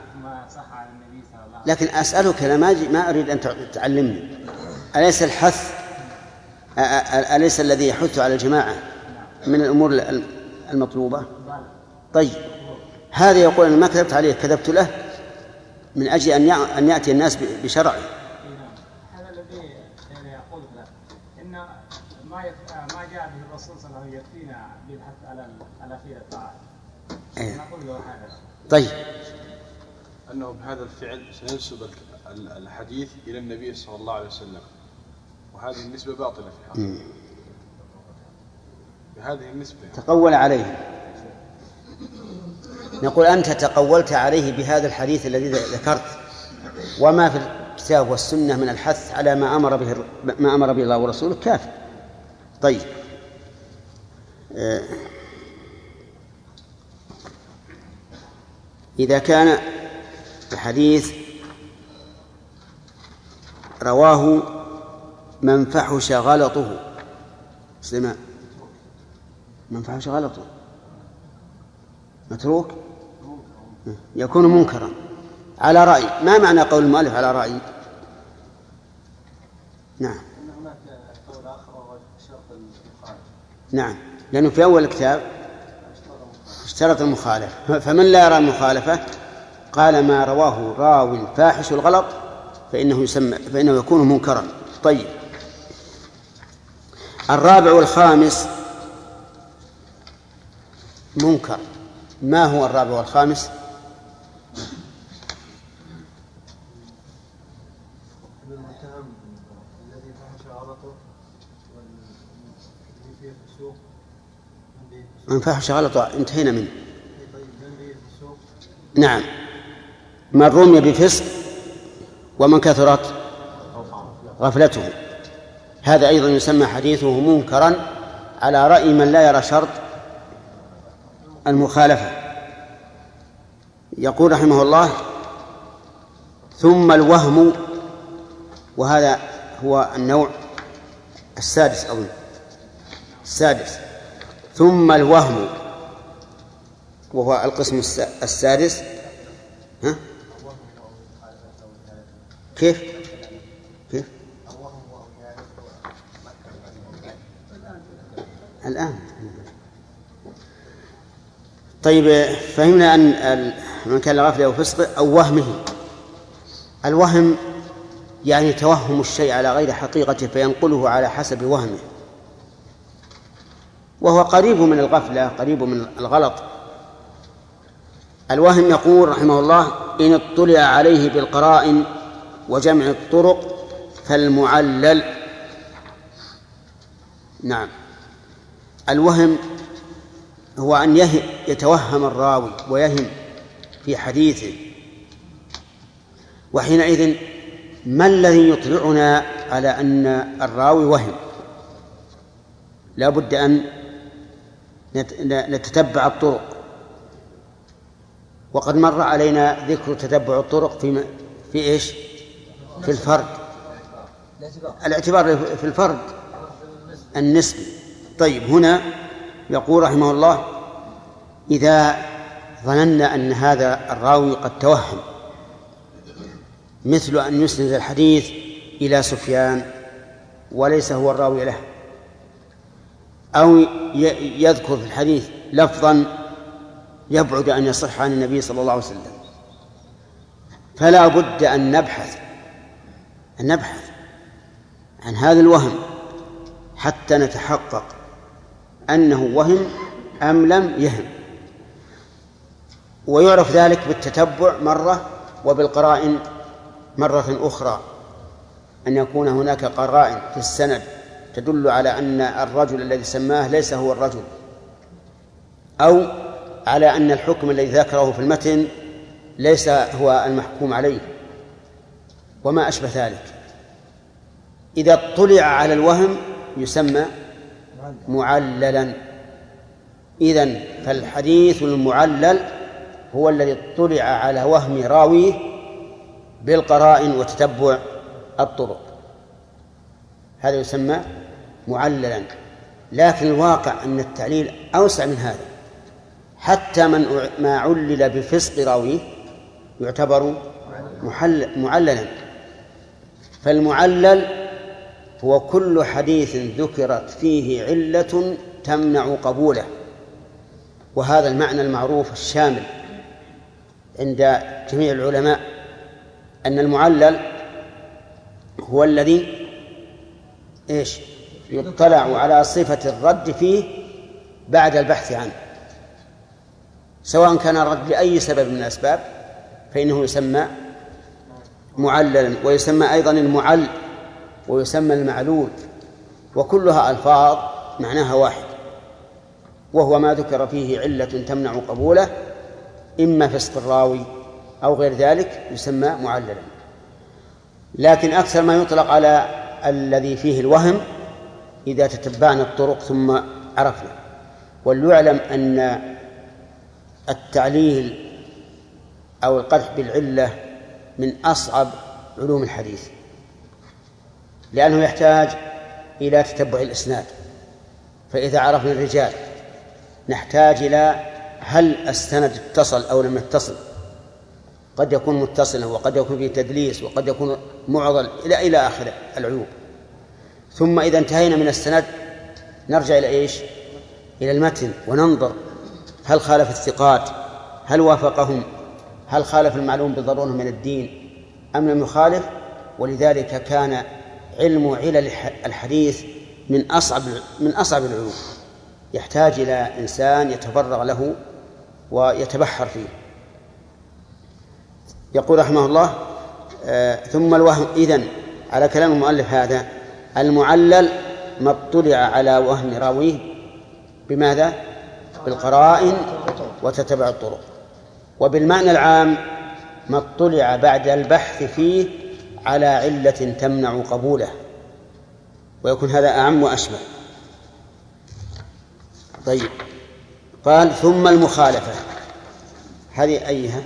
لكن أسألك، أنا ما أريد أن تعلمني، أليس الحث أليس الذي يحث على الجماعة من الأمور المطلوبة؟ طيب، هذا يقول أنا ما كذبت عليه، كذبت له من أجل أن أن يأتي الناس بشرعه.
هذا الذي يقول إن ما ما جاء به الرسول صلى الله عليه وسلم يكفينا بالحث على على خير الطاعات. نقول له هذا.
طيب،
أنه بهذا الفعل سينسب الحديث إلى النبي صلى الله عليه وسلم، وهذه النسبة باطلة في حقه. بهذه النسبة
تقول عليه، نقول أنت تقولت عليه بهذا الحديث الذي ذكرت، وما في الكتاب والسنة من الحث على ما أمر به ما أمر به الله ورسوله كافي. طيب، إذا كان الحديث رواه من فحش غلطه، سمع من فحش غلطه متروك، يكون منكرا على رأي. ما معنى قول المؤلف على رأي؟ نعم، نعم، لأنه في أول الكتاب اشترط المخالفة، فمن لا يرى المخالفة قال ما رواه راو فاحش الغلط فإنه يسمى فإنه يكون منكرا. طيب، الرابع والخامس منكر. ما هو الرابع والخامس؟
المتهم الذي فحش غلطه والذي فيه فسوق.
من فحش غلطه انتهينا منه. نعم، من رمي بفسق ومن كثرت غفلته، هذا أيضا يسمى حديثه منكرا على رأي من لا يرى شرط المخالفة. يقول رحمه الله: ثم الوهم، وهذا هو النوع السادس أو السادس. ثم الوهم وهو القسم السادس. ها؟ كيف؟ كيف؟ الآن. طيب، فهمنا أن من كان غفلة أو فسق أو وهمه. الوهم يعني توهم الشيء على غير حقيقته فينقله على حسب وهمه، وهو قريب من الغفلة، قريب من الغلط. الوهم يقول رحمه الله: إن اطلع عليه بالقرائن وجمع الطرق فالمعلل نعم. الوهم هو أن يتوهم الراوي ويهم في حديثه، وحينئذ ما الذي يطلعنا على أن الراوي وهم؟ لا بد أن نتتبع الطرق، وقد مر علينا ذكر تتبع الطرق في في إيش؟ في الفرد، الاعتبار في الفرد النسبي. طيب، هنا يقول رحمه الله: إذا ظننا أن هذا الراوي قد توهم، مثل أن يسند الحديث إلى سفيان وليس هو الراوي له، أو يذكر في الحديث لفظا يبعد أن يصح عن النبي صلى الله عليه وسلم، فلا بد أن نبحث أن نبحث عن هذا الوهم حتى نتحقق أنه وهم أم لم يهم. ويعرف ذلك بالتتبع مرة وبالقرائن مرة أخرى، أن يكون هناك قرائن في السند تدل على أن الرجل الذي سماه ليس هو الرجل، أو على أن الحكم الذي ذكره في المتن ليس هو المحكوم عليه، وما أشبه ذلك. إذا اطلع على الوهم يسمى معللا. إذن فالحديث المعلل هو الذي اطلع على وهم راويه بالقرائن وتتبع الطرق، هذا يسمى معللا. لكن الواقع أن التعليل أوسع من هذا، حتى من ما علل بفسق راويه يعتبر معللا. فالمعلل هو كل حديث ذكرت فيه علة تمنع قبوله، وهذا المعنى المعروف الشامل عند جميع العلماء، أن المعلل هو الذي إيش يطلع على صفة الرد فيه بعد البحث عنه، سواء كان الرد لأي سبب من الأسباب فإنه يسمى معللا، ويسمى أيضا المعل، ويسمى المعلول، وكلها ألفاظ معناها واحد، وهو ما ذكر فيه علة تمنع قبوله، إما فسق الراوي أو غير ذلك يسمى معللا. لكن أكثر ما يطلق على الذي فيه الوهم إذا تتبعنا الطرق ثم عرفنا. وليعلم أن التعليل أو القدح بالعلة من أصعب علوم الحديث، لأنه يحتاج إلى تتبع الإسناد. فإذا عرفنا الرجال نحتاج إلى هل السند اتصل أو لم يتصل، قد يكون متصلا وقد يكون فيه تدليس وقد يكون معضل إلى إلى آخر العيوب. ثم إذا انتهينا من السند نرجع إلى إيش؟ إلى المتن، وننظر هل خالف الثقات، هل وافقهم، هل خالف المعلوم بالضرورة من الدين أم لم يخالف. ولذلك كان علم علل الحديث من أصعب من أصعب العلوم، يحتاج إلى إنسان يتفرغ له ويتبحر فيه. يقول رحمه الله: آه ثم الوهم. إذن على كلام المؤلف هذا المعلل ما اطلع على وهم راويه بماذا؟ بالقرائن وتتبع الطرق. وبالمعنى العام ما اطلع بعد البحث فيه على علة تمنع قبوله، ويكون هذا أعم وأشمل. طيب، قال ثم المخالفة، هذه أيها؟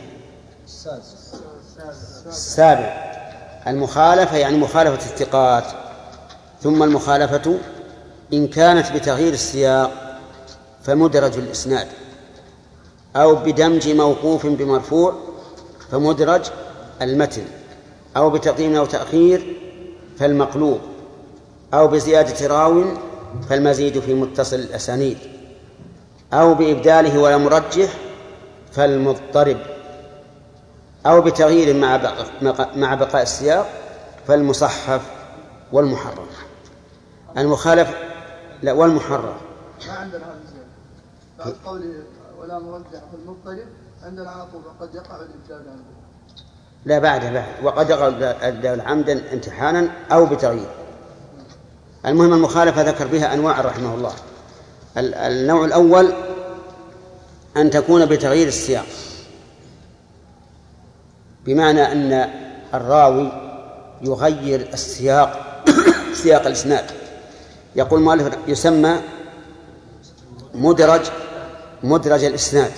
السابع. المخالفة يعني مخالفة الثقات. ثم المخالفة إن كانت بتغيير السياق فمدرج الإسناد، أو بدمج موقوف بمرفوع فمدرج المتن، أو بتقديم أو تأخير فالمقلوب، أو بزيادة راو فالمزيد في متصل الأسانيد، أو بإبداله ولا مرجح فالمضطرب، أو بتغيير مع بقاء, مع بقاء السياق فالمصحف والمحرف. المخالف لا والمحرف
ما عندنا هذا الزيادة. بعد قولي ولا مرجح في المضطرب عندنا على طول قد يقع الإبدال عنه.
لا بعد بعد وقد يقع الإبدال عمدا امتحانا أو بتغيير. المهم المخالفة ذكر بها أنواع رحمه الله. النوع الأول أن تكون بتغيير السياق، بمعنى أن الراوي يغير السياق سياق الإسناد. يقول المؤلف يسمى مدرج مدرج الإسناد.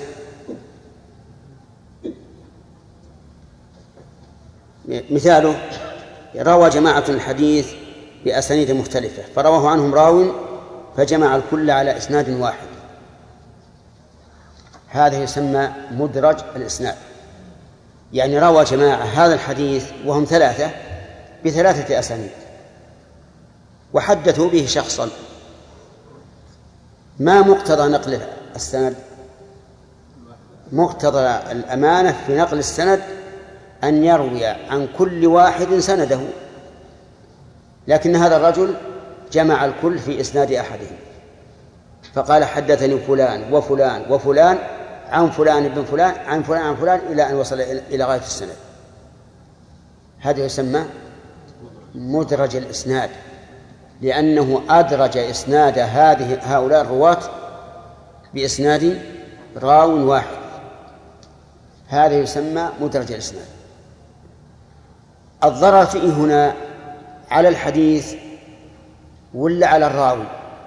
مثاله روى جماعة الحديث بأسانيد مختلفة فرواه عنهم راو فجمع الكل على إسناد واحد، هذا يسمى مدرج الإسناد. يعني روى جماعة هذا الحديث وهم ثلاثة بثلاثة أسانيد وحدثوا به شخصا، ما مقتضى نقل السند؟ مقتضى الأمانة في نقل السند أن يروي عن كل واحد سنده، لكن هذا الرجل جمع الكل في إسناد أحدهم فقال حدثني فلان وفلان وفلان عن فلان بن فلان عن فلان عن فلان إلى أن وصل إلى غاية السند. هذا يسمى مدرج الإسناد، لأنه أدرج إسناد هذه هؤلاء الرواة بإسناد راو واحد، هذا يسمى مدرج الإسناد. الضرر فيه هنا على الحديث ولا على الراوي؟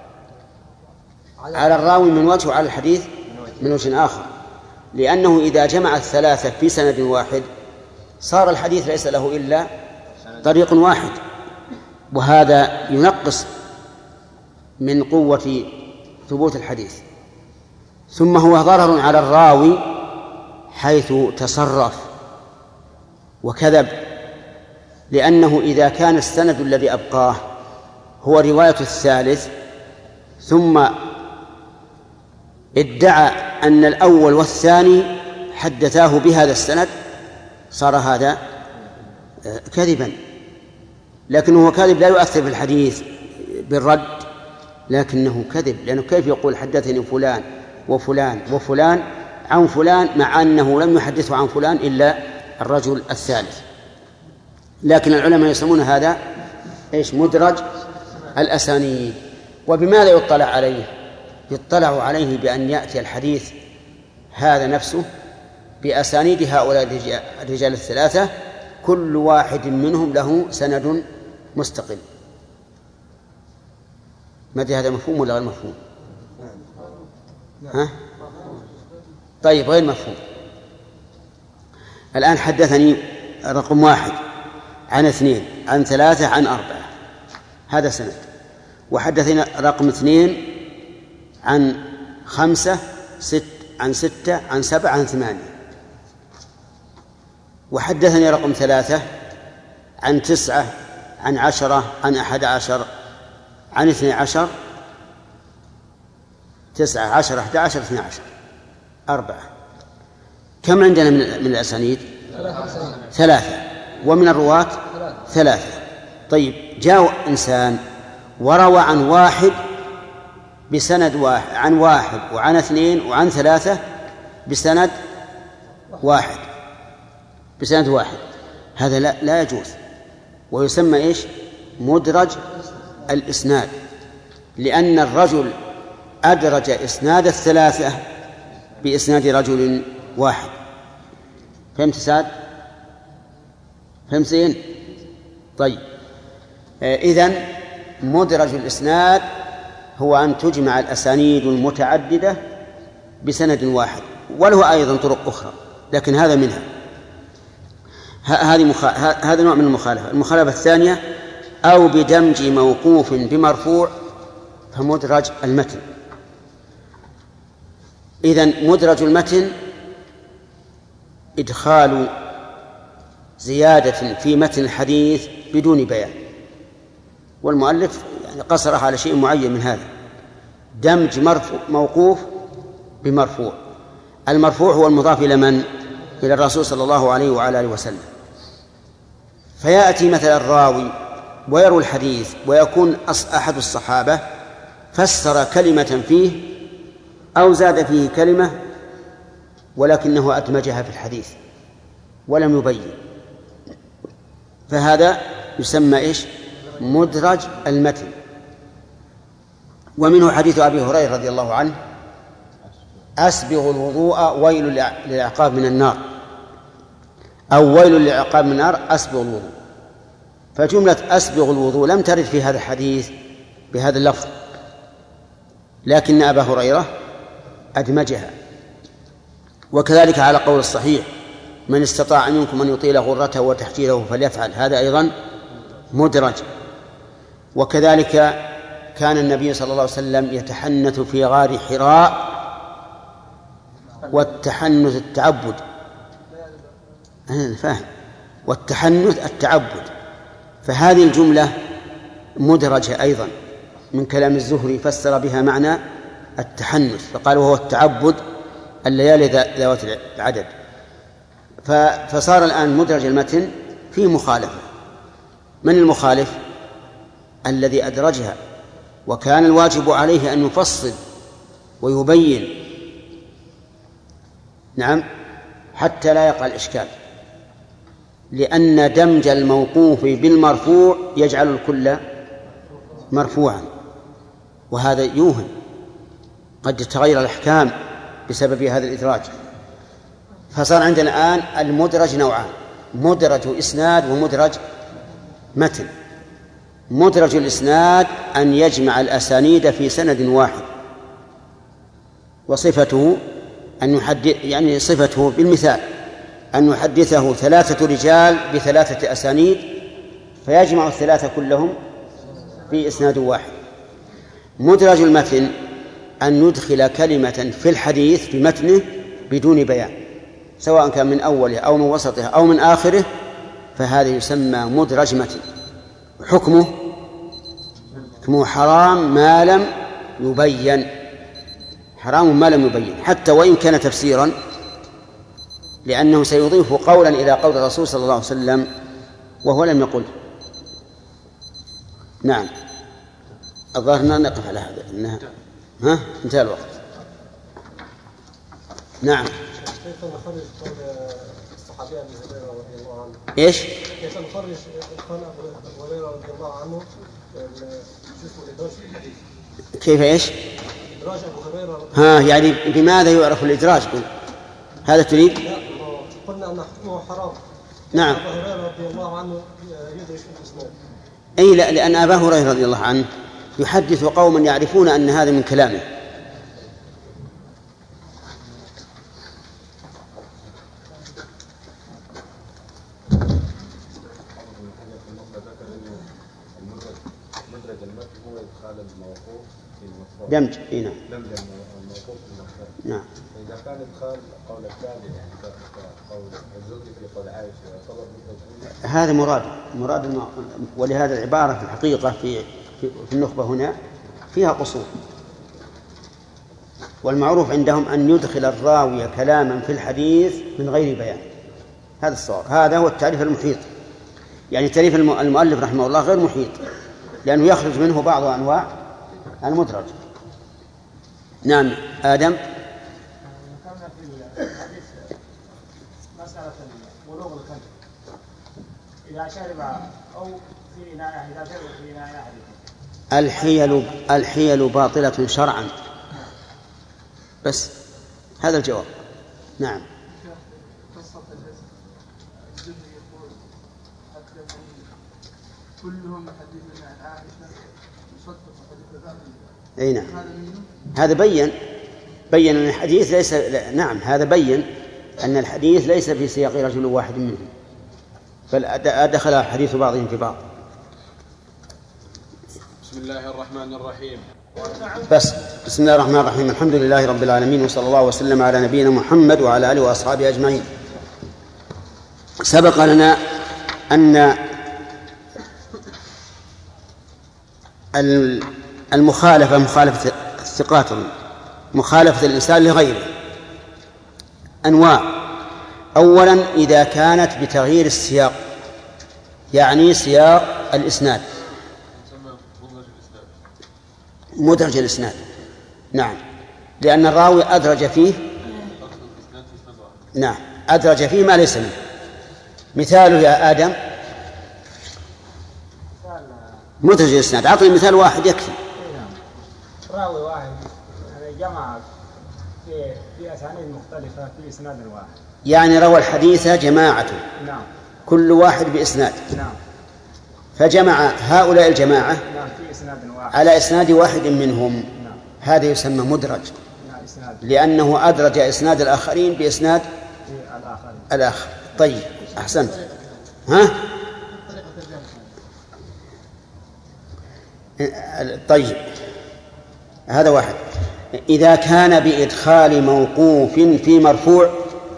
على الراوي من وجه وعلى الحديث من وجه آخر، لأنه إذا جمع الثلاثة في سند واحد صار الحديث ليس له إلا طريق واحد، وهذا ينقص من قوة ثبوت الحديث. ثم هو ضرر على الراوي حيث تصرف وكذب، لأنه إذا كان السند الذي أبقاه هو رواية الثالث ثم ادعى أن الأول والثاني حدثاه بهذا السند صار هذا كذبا، لكنه كذب لا يؤثر في الحديث بالرد، لكنه كذب، لأنه كيف يقول حدثني فلان وفلان وفلان عن فلان مع أنه لم يحدثه عن فلان إلا الرجل الثالث. لكن العلماء يسمون هذا إيش؟ مدرج الأسانيد. وبماذا يطلع عليه؟ يطلع عليه بأن يأتي الحديث هذا نفسه بأسانيد هؤلاء الرجال الثلاثة كل واحد منهم له سند مستقل. ما أدري هذا مفهوم ولا غير مفهوم؟ ها؟ طيب غير مفهوم. الآن حدثني رقم واحد عن اثنين عن ثلاثة عن أربعة، هذا سند. وحدثني رقم اثنين عن خمسة ست عن ستة عن سبعة عن ثمانية. وحدثني رقم ثلاثة عن تسعة عن عشرة عن أحد عشر عن اثني عشر تسعة عشر أحد عشر اثني عشر أربعة. كم عندنا من, من الأسانيد؟ ثلاثة. ومن الرواة ثلاثة. طيب جاء إنسان وروى عن واحد بسند واحد عن واحد وعن اثنين وعن ثلاثة بسند واحد بسند واحد، هذا لا, لا يجوز، ويسمى إيش؟ مدرج الإسناد، لأن الرجل أدرج إسناد الثلاثة بإسناد رجل واحد. فهمت سعد؟ فهمت زين؟ طيب آه إذن مدرج الإسناد هو أن تجمع الأسانيد المتعددة بسند واحد، وله أيضا طرق أخرى لكن هذا منها. هذه مخ... هذا نوع من المخالفة. المخالفة الثانية أو بدمج موقوف بمرفوع فمدرج المتن. إذن مدرج المتن إدخال زيادة في متن الحديث بدون بيان، والمؤلف يعني قصرها على شيء معين من هذا. دمج مرفوع موقوف بمرفوع. المرفوع هو المضاف إلى من؟ إلى الرسول صلى الله عليه وعلى آله وسلم. فيأتي مثلا الراوي ويروي الحديث ويكون أحد الصحابة فسر كلمة فيه أو زاد فيه كلمة ولكنه أدمجها في الحديث ولم يبين، فهذا يسمى إيش؟ مدرج المتن. ومنه حديث أبي هريرة رضي الله عنه: أسبغ الوضوء ويل للعقاب من النار، أو ويل للعقاب من النار أسبغ الوضوء. فجملة أسبغ الوضوء لم ترد في هذا الحديث بهذا اللفظ، لكن أبا هريرة أدمجها. وكذلك على قول الصحيح: من استطاع منكم أن يطيل غرته وتحجيله فليفعل، هذا أيضا مدرج. وكذلك كان النبي صلى الله عليه وسلم يتحنث في غار حراء، والتحنث التعبد، أنا فاهم، والتحنث التعبد، فهذه الجملة مدرجة أيضا من كلام الزهري، فسر بها معنى التحنث فقال: وهو التعبد الليالي ذوات العدد. فصار الآن مدرج المتن في مخالفة. من المخالف؟ الذي أدرجها، وكان الواجب عليه أن يفصل ويبين، نعم، حتى لا يقع الإشكال، لأن دمج الموقوف بالمرفوع يجعل الكل مرفوعا، وهذا يوهم، قد تغير الأحكام بسبب هذا الإدراج. فصار عندنا الآن المدرج نوعان: مدرج إسناد ومدرج متن. مدرج الإسناد أن يجمع الأسانيد في سند واحد، وصفته أن يحدث، يعني صفته بالمثال أن يحدثه ثلاثة رجال بثلاثة أسانيد فيجمع الثلاثة كلهم في إسناد واحد. مدرج المتن أن يدخل كلمة في الحديث في متنه بدون بيان، سواء كان من أوله أو من وسطه أو من آخره، فهذا يسمى مدرج متن. حكمه حكمه حرام ما لم يبين، حرام ما لم يبين، حتى وإن كان تفسيرا، لأنه سيضيف قولا إلى قول الرسول صلى الله عليه وسلم وهو لم يقل. نعم، الظاهر أننا نقف على هذا، إنها ها انتهى الوقت. نعم.
كيف نخرج قول الصحابي أبي هريرة رضي الله عنه؟
إيش؟
كيف نخرج قول أبي هريرة رضي الله عنه شوفوا الإدراج في الحديث؟
كيف إيش؟
إدراج أبو هريرة.
ها، يعني بماذا يعرف الإدراج؟ هذا تريد؟
لا، قلنا أن حكمه حرام.
نعم.
أبو هريرة رضي الله عنه يدرج في الإسناد.
أي لا، لأن أبا هريرة رضي الله عنه يحدث قوما يعرفون أن هذا من كلامه. دمج. إيه نعم.
دمج الموقوف بالمخبر.
نعم.
إذا كان إدخال قول الثاني يعني قول الزهري في قول عائشة يعتبر مثل
هذا مراد مراد الم... ولهذا العبارة في الحقيقة في في, في النخبة هنا فيها قصور، والمعروف عندهم أن يدخل الراوي كلاما في الحديث من غير بيان. هذا الصواب، هذا هو التعريف المحيط. يعني تعريف المؤلف رحمه الله غير محيط، لأنه يخرج منه بعض أنواع المدرج. نعم. آدم.
ذكرنا في الحديث مسألة بلوغ الكلب إذا شرب أو في إناء، إذا شرب في إناء أحدكم.
الحيل الحيل باطلة شرعا، بس هذا الجواب. نعم.
كلهم حديثنا عن عائشة يصدق حديث ذلك.
أي نعم. هذا بين بين أن الحديث ليس، نعم هذا بين أن الحديث ليس في سياق رجل واحد منهم، بل أدخل حديث بعضهم في بعض.
بسم الله الرحمن الرحيم.
بس بسم الله الرحمن الرحيم. الحمد لله رب العالمين، وصلى الله وسلم على نبينا محمد وعلى آله وأصحابه أجمعين. سبق لنا أن المخالفة مخالفة الثقات، مخالفة الإنسان لغيره أنواع. أولا إذا كانت بتغيير السياق، يعني سياق الإسناد، مدرج الإسناد. نعم، لأن الراوي أدرج فيه، نعم أدرج فيه ما ليس منه. مثاله يا آدم مدرج الإسناد، أعطني مثال واحد يكفي.
راوي واحد يعني جمع في في أسانيد مختلفة في إسناد واحد.
يعني روى الحديث جماعة.
نعم.
كل واحد بإسناد.
نعم.
فجمع هؤلاء الجماعة
نعم في إسناد واحد.
على إسناد واحد منهم.
نعم.
هذا يسمى مدرج.
نعم إسناد.
لأنه أدرج إسناد الآخرين بإسناد
الآخرين.
الآخر. طيب أحسنت. ها؟ طيب هذا واحد. إذا كان بإدخال موقوف في مرفوع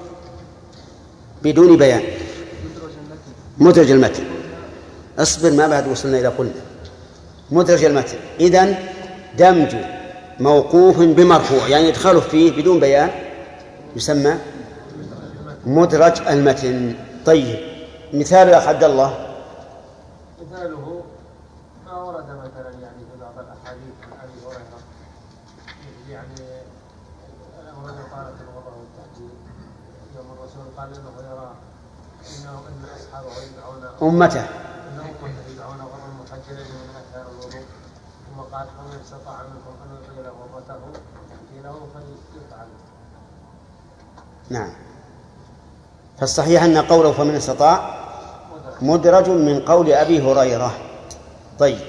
بدون بيان مدرج المتن. اصبر ما بعد وصلنا إلى قلنا مدرج المتن. إذن دمج موقوف بمرفوع يعني إدخاله فيه بدون بيان يسمى مدرج المتن. طيب مثال يا عبد الله.
مثاله ما ورد مثلا يعني في بعض الأحاديث عن أبي هريرة يعني الرجل قال في الوضع والتأكيد يوم الرسول قال إنه يرى إنه إن أصحابه يدعون
أمته
إن أمته يدعون غرا محجلين من أثار الوضوء ثم قال فمن استطاع منكم أن يطيل غرته يأتي له فليفعل.
نعم. فالصحيح أن قوله فمن استطاع مدرج من قول أبي هريرة. طيب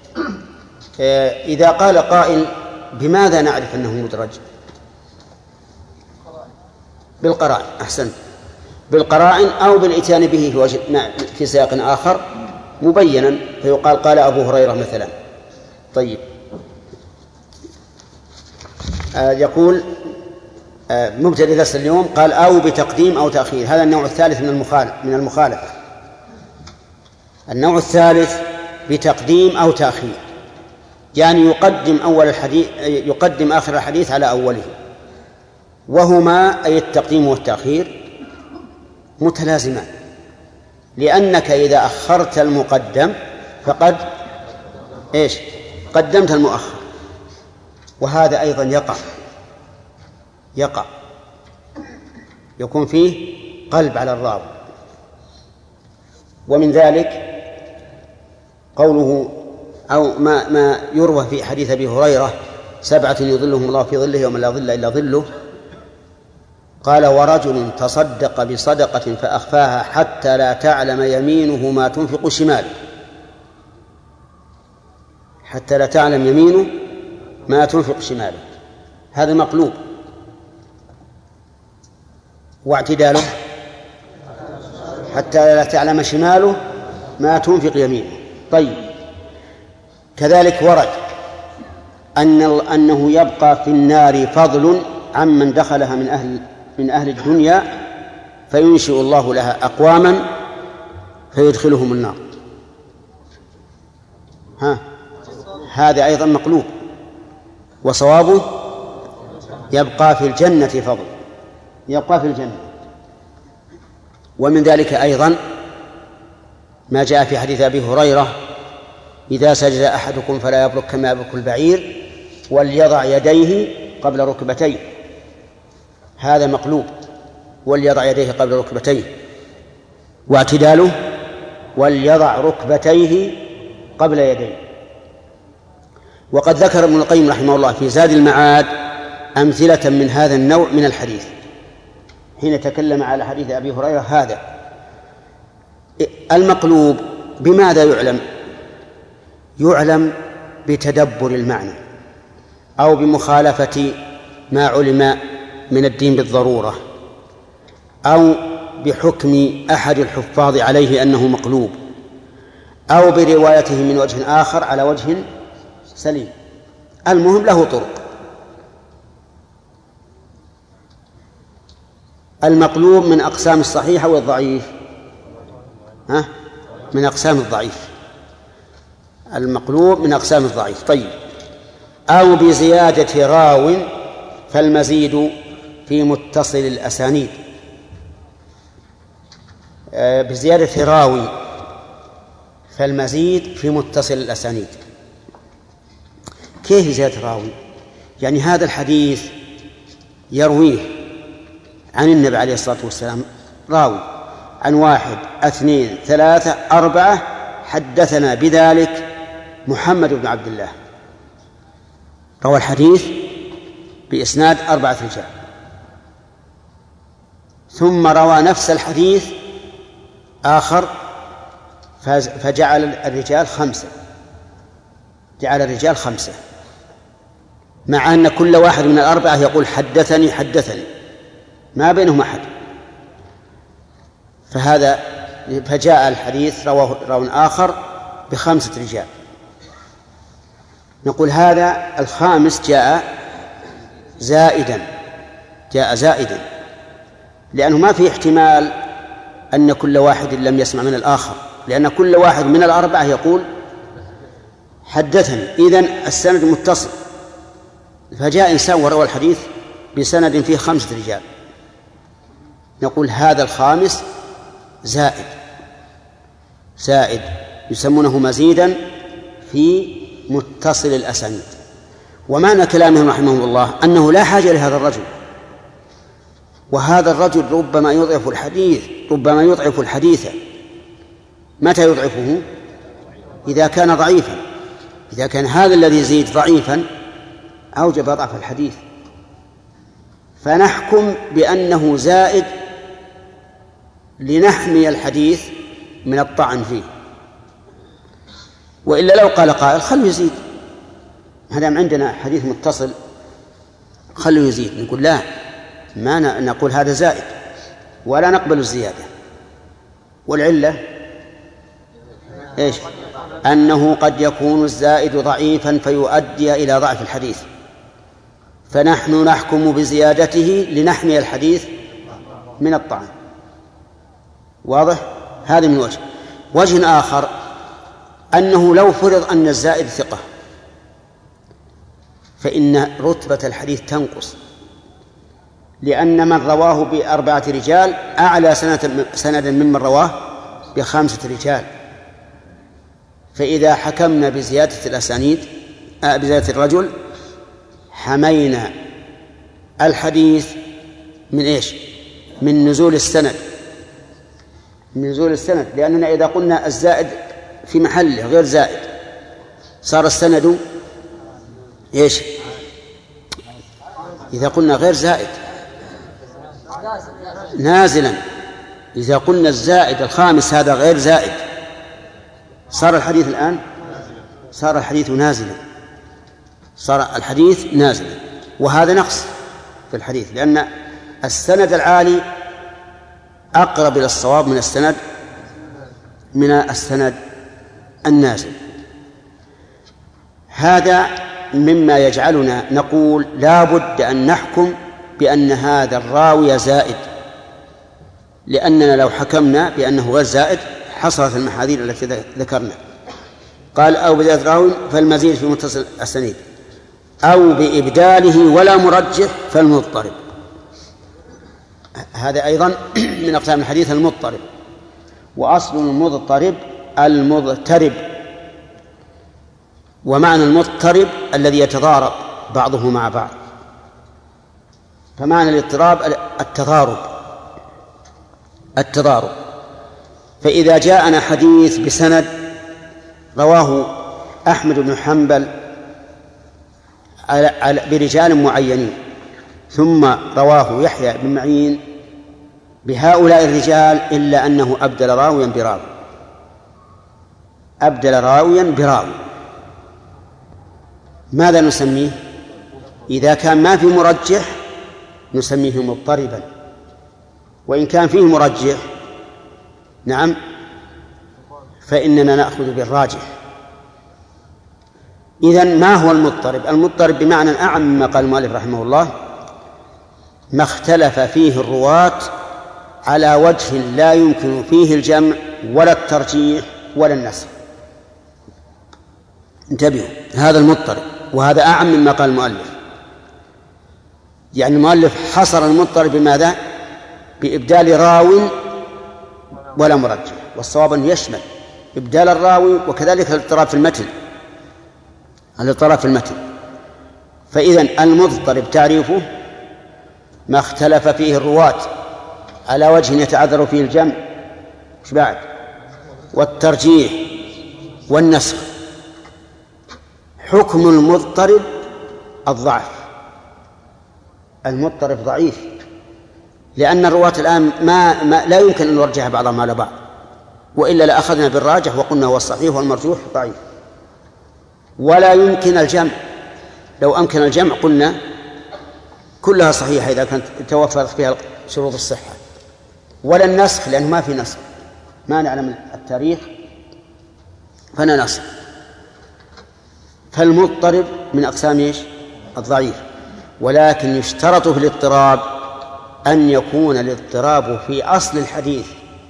إذا قال قائل بماذا نعرف أنه مدرج؟ بالقرائن. أحسنت. بالقرائن أو بالإتيان به في, وجه في سياق آخر مبينا فيقال قال أبو هريرة مثلا. طيب آه يقول آه مبتدئ درس اليوم قال أو بتقديم أو تأخير. هذا النوع الثالث من المخالف من المخالفة. النوع الثالث بتقديم أو تأخير يعني يقدم أول الحديث يقدم آخر الحديث على أوله وهما أي التقديم والتأخير متلازمان لأنك إذا أخرت المقدم فقد إيش قدمت المؤخر وهذا أيضا يقع يقع يكون فيه قلب على الراوي. ومن ذلك قوله أو ما, ما يروى في حديث أبي هريرة سبعة يظلهم الله في ظله يوم لا ظل إلا ظله. قال ورجل تصدق بصدقة فأخفاها حتى لا تعلم يمينه ما تنفق شماله. حتى لا تعلم يمينه ما تنفق شماله هذا مقلوب. واعتداله حتى لا تعلم شماله ما تنفق يمينه. طيب كذلك ورد أن أنه يبقى في النار فضل عمن دخلها من أهل من أهل الدنيا فينشئ الله لها أقواما فيدخلهم النار. ها هذا أيضا مقلوب وصوابه يبقى في الجنة فضل يبقى في الجنة. ومن ذلك أيضا ما جاء في حديث أبي هريرة إذا سجد أحدكم فلا يبرك كما يبرك البعير وليضع يديه قبل ركبتيه. هذا مقلوب وليضع يديه قبل ركبتيه. واعتداله وليضع ركبتيه قبل يديه. وقد ذكر ابن القيم رحمه الله في زاد المعاد أمثلة من هذا النوع من الحديث حين تكلم على حديث أبي هريرة. هذا المقلوب بماذا يعلم؟ يعلم بتدبر المعنى أو بمخالفة ما علم من الدين بالضرورة أو بحكم أحد الحفاظ عليه أنه مقلوب أو بروايته من وجه آخر على وجه سليم. المهم له طرق. المقلوب من أقسام الصحيح والضعيف ها؟ من أقسام الضعيف. المقلوب من أقسام الضعيف. طيب أو بزيادة راو فالمزيد في متصل الأسانيد. بزيادة راوي فالمزيد في متصل الأسانيد. كيف زيادة راوي؟ يعني هذا الحديث يرويه عن النبي عليه الصلاة والسلام راوي عن واحد اثنين ثلاثة أربعة حدثنا بذلك محمد بن عبد الله روى الحديث بإسناد أربعة رجال، ثم روى نفس الحديث آخر فجعل الرجال خمسة، جعل الرجال خمسة، مع أن كل واحد من الأربعة يقول حدثني حدثني، ما بينهم أحد. فهذا فجاء الحديث رواه راو آخر بخمسة رجال. نقول هذا الخامس جاء زائدا، جاء زائدا، لأنه ما في احتمال أن كل واحد لم يسمع من الآخر، لأن كل واحد من الأربعة يقول حدثني، إذن السند متصل. فجاء إنسان وروى الحديث بسند فيه خمسة رجال، نقول هذا الخامس زائد، زائد يسمونه مزيدا في متصل الأسانيد. ومعنى كلامهم رحمه الله أنه لا حاجة لهذا الرجل، وهذا الرجل ربما يضعف الحديث، ربما يضعف الحديث. متى يضعفه؟ إذا كان ضعيفا، إذا كان هذا الذي يزيد ضعيفا أوجب ضعف الحديث، فنحكم بأنه زائد لنحمي الحديث من الطعن فيه. وإلا لو قال قائل خلوا يزيد، هذا عندنا حديث متصل خلوا يزيد، نقول لا، ما نقول هذا زائد ولا نقبل الزيادة. والعلة إيش؟ أنه قد يكون الزائد ضعيفا فيؤدي إلى ضعف الحديث، فنحن نحكم بزيادته لنحمي الحديث من الطعن. واضح؟ هذا من وجه. وجه آخر أنه لو فرض أن الزائد ثقة فإن رتبة الحديث تنقص، لأن من رواه بأربعة رجال أعلى سندا ممن رواه بخمسة رجال. فإذا حكمنا بزيادة الأسانيد آه بزيادة الرجل حمينا الحديث من إيش؟ من نزول السند، من نزول السند، لأننا إذا قلنا الزائد في محله غير زائد صار السند إيش؟ إذا قلنا غير زائد نازلا، إذا قلنا الزائد الخامس هذا غير زائد صار الحديث الآن صار الحديث نازلا، صار الحديث نازلا، وهذا نقص في الحديث، لأن السند العالي أقرب إلى الصواب من السند من السند النازل. هذا مما يجعلنا نقول لا بد أن نحكم بأن هذا الراوي زائد، لأننا لو حكمنا بأنه غير زائد حصلت المحاذير التي ذكرنا. قال أو بزيادة راوي فالمزيد في متصل السنيد، أو بإبداله ولا مرجح فالمضطرب. هذا أيضا من أقسام الحديث المضطرب. وأصل المضطرب المضطرب، ومعنى المضطرب الذي يتضارب بعضه مع بعض، فمعنى الاضطراب التضارب التضارب فإذا جاءنا حديث بسند رواه أحمد بن حنبل برجال معينين، ثم رواه يحيى بن معين بهؤلاء الرجال إلا أنه أبدل راويا براوي، أبدل راويا براوي، ماذا نسميه؟ إذا كان ما في مرجح نسميه مضطربا، وإن كان فيه مرجح نعم فإننا نأخذ بالراجح. إذن ما هو المضطرب؟ المضطرب بمعنى أعم مما قال المؤلف رحمه الله: ما اختلف فيه الرواة على وجه لا يمكن فيه الجمع ولا الترجيح ولا النسخ. انتبهوا، هذا المضطرب، وهذا أعم مما قال المؤلف. يعني المؤلف حصر المضطرب بماذا؟ بإبدال راو ولا مرجح، والصواب أن يشمل إبدال الراوي وكذلك الاضطراب في المتن، الاضطراب في المتن. فإذن المضطرب تعريفه ما اختلف فيه الرواة على وجه يتعذر فيه الجمع مش بعد والترجيح والنسخ. حكم المضطرب الضعف. المضطرب ضعيف، لأن الرواة الآن ما, ما لا يمكن أن نرجح بعضهم على بعض، وإلا لأخذنا بالراجح وقلنا هو الصحيح والمرجوح ضعيف. ولا يمكن الجمع، لو أمكن الجمع قلنا كلها صحيحة إذا كانت توفرت فيها شروط الصحة. ولا النسخ، لأنه ما في نسخ، ما نعلم التاريخ فلا نسخ. فالمضطرب من أقسام إيش؟ الضعيف. ولكن يشترط في الاضطراب أن يكون الاضطراب في أصل الحديث،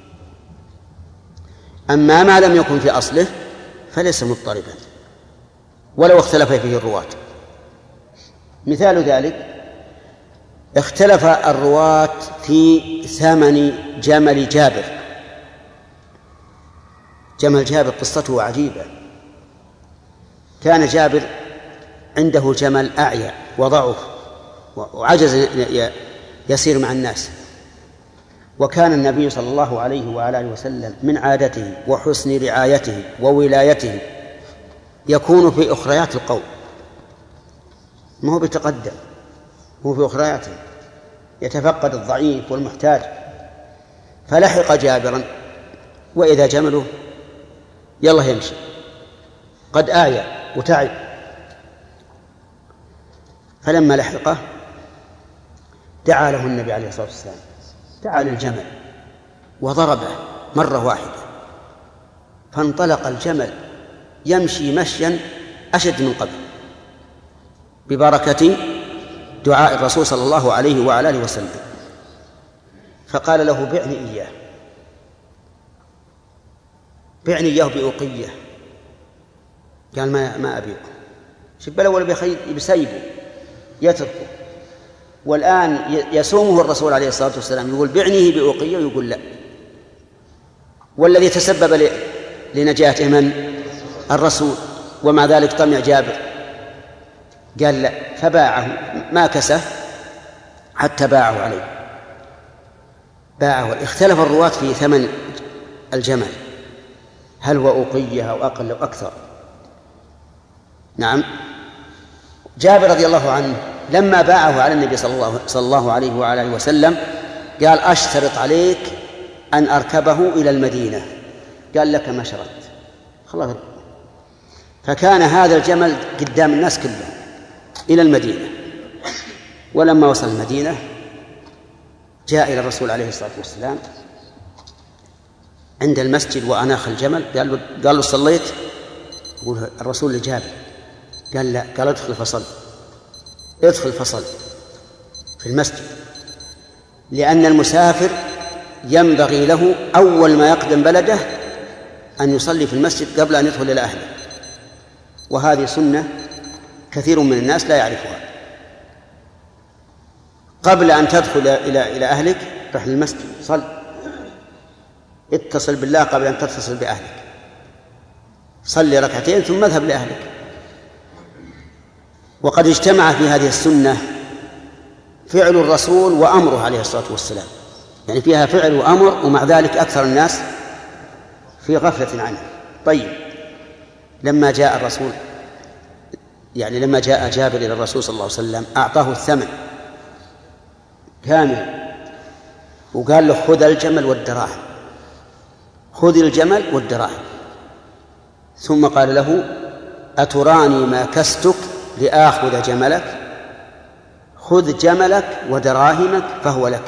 أما ما لم يكن في أصله فليس مضطربا ولو اختلف فيه الرواة. مثال ذلك اختلف الرواة في ثمن جمل جابر. جمل جابر قصته عجيبة. كان جابر عنده جمل أعيا وضعف وعجز يسير مع الناس، وكان النبي صلى الله عليه وآله وسلم من عادته وحسن رعايته وولايته يكون في أخريات القوم، ما هو بيتقدم، هو في أخرياته يتفقد الضعيف والمحتاج. فلحق جابرا وإذا جمله يلا يمشي قد آية وتعب. فلما لحقه دعا له النبي عليه الصلاة والسلام، دعا للجمل وضربه مرة واحدة، فانطلق الجمل يمشي مشيا أشد من قبل ببركة دعاء الرسول صلى الله عليه وعلى آله وسلم. فقال له بعني إياه، بعني إياه بأوقية. قال ما ما أبيعه، شب الأول بسيبه يتركه. والآن يسومه الرسول عليه الصلاة والسلام يقول بعنيه بأوقية ويقول لا. والذي تسبب لنجاته من؟ الرسول، ومع ذلك طمع جابر قال لا، فباعه ما كسه حتى باعه عليه، باعه. اختلف الرواة في ثمن الجمل، هل هو أوقية أو أقل أو أكثر. نعم. جابر رضي الله عنه لما باعه على النبي صلى الله, صلى الله عليه وعلى آله وسلم قال أشترط عليك أن أركبه إلى المدينة. قال لك ما شرطت، خلاص. فكان هذا الجمل قدام الناس كلهم إلى المدينة. ولما وصل المدينة جاء إلى الرسول عليه الصلاة والسلام عند المسجد وأناخ الجمل. قال له, قال له صليت؟ يقول الرسول لجابر. قال لا. قال ادخل فصل، ادخل فصل في المسجد، لأن المسافر ينبغي له أول ما يقدم بلده أن يصلي في المسجد قبل أن يدخل إلى أهله، وهذه سنة كثير من الناس لا يعرفها. قبل أن تدخل إلى إلى أهلك رح للمسجد صل، اتصل بالله قبل أن تتصل بأهلك، صلي ركعتين ثم اذهب لأهلك. وقد اجتمع في هذه السنة فعل الرسول وأمره عليه الصلاة والسلام، يعني فيها فعل وأمر، ومع ذلك أكثر الناس في غفلة عنه. طيب، لما جاء الرسول يعني لما جاء جابر إلى الرسول صلى الله عليه وسلم أعطاه الثمن كامل وقال له خذ الجمل والدراهم، خذ الجمل والدراهم. ثم قال له أتراني ما كستك لآخذ جملك؟ خذ جملك ودراهمك فهو لك.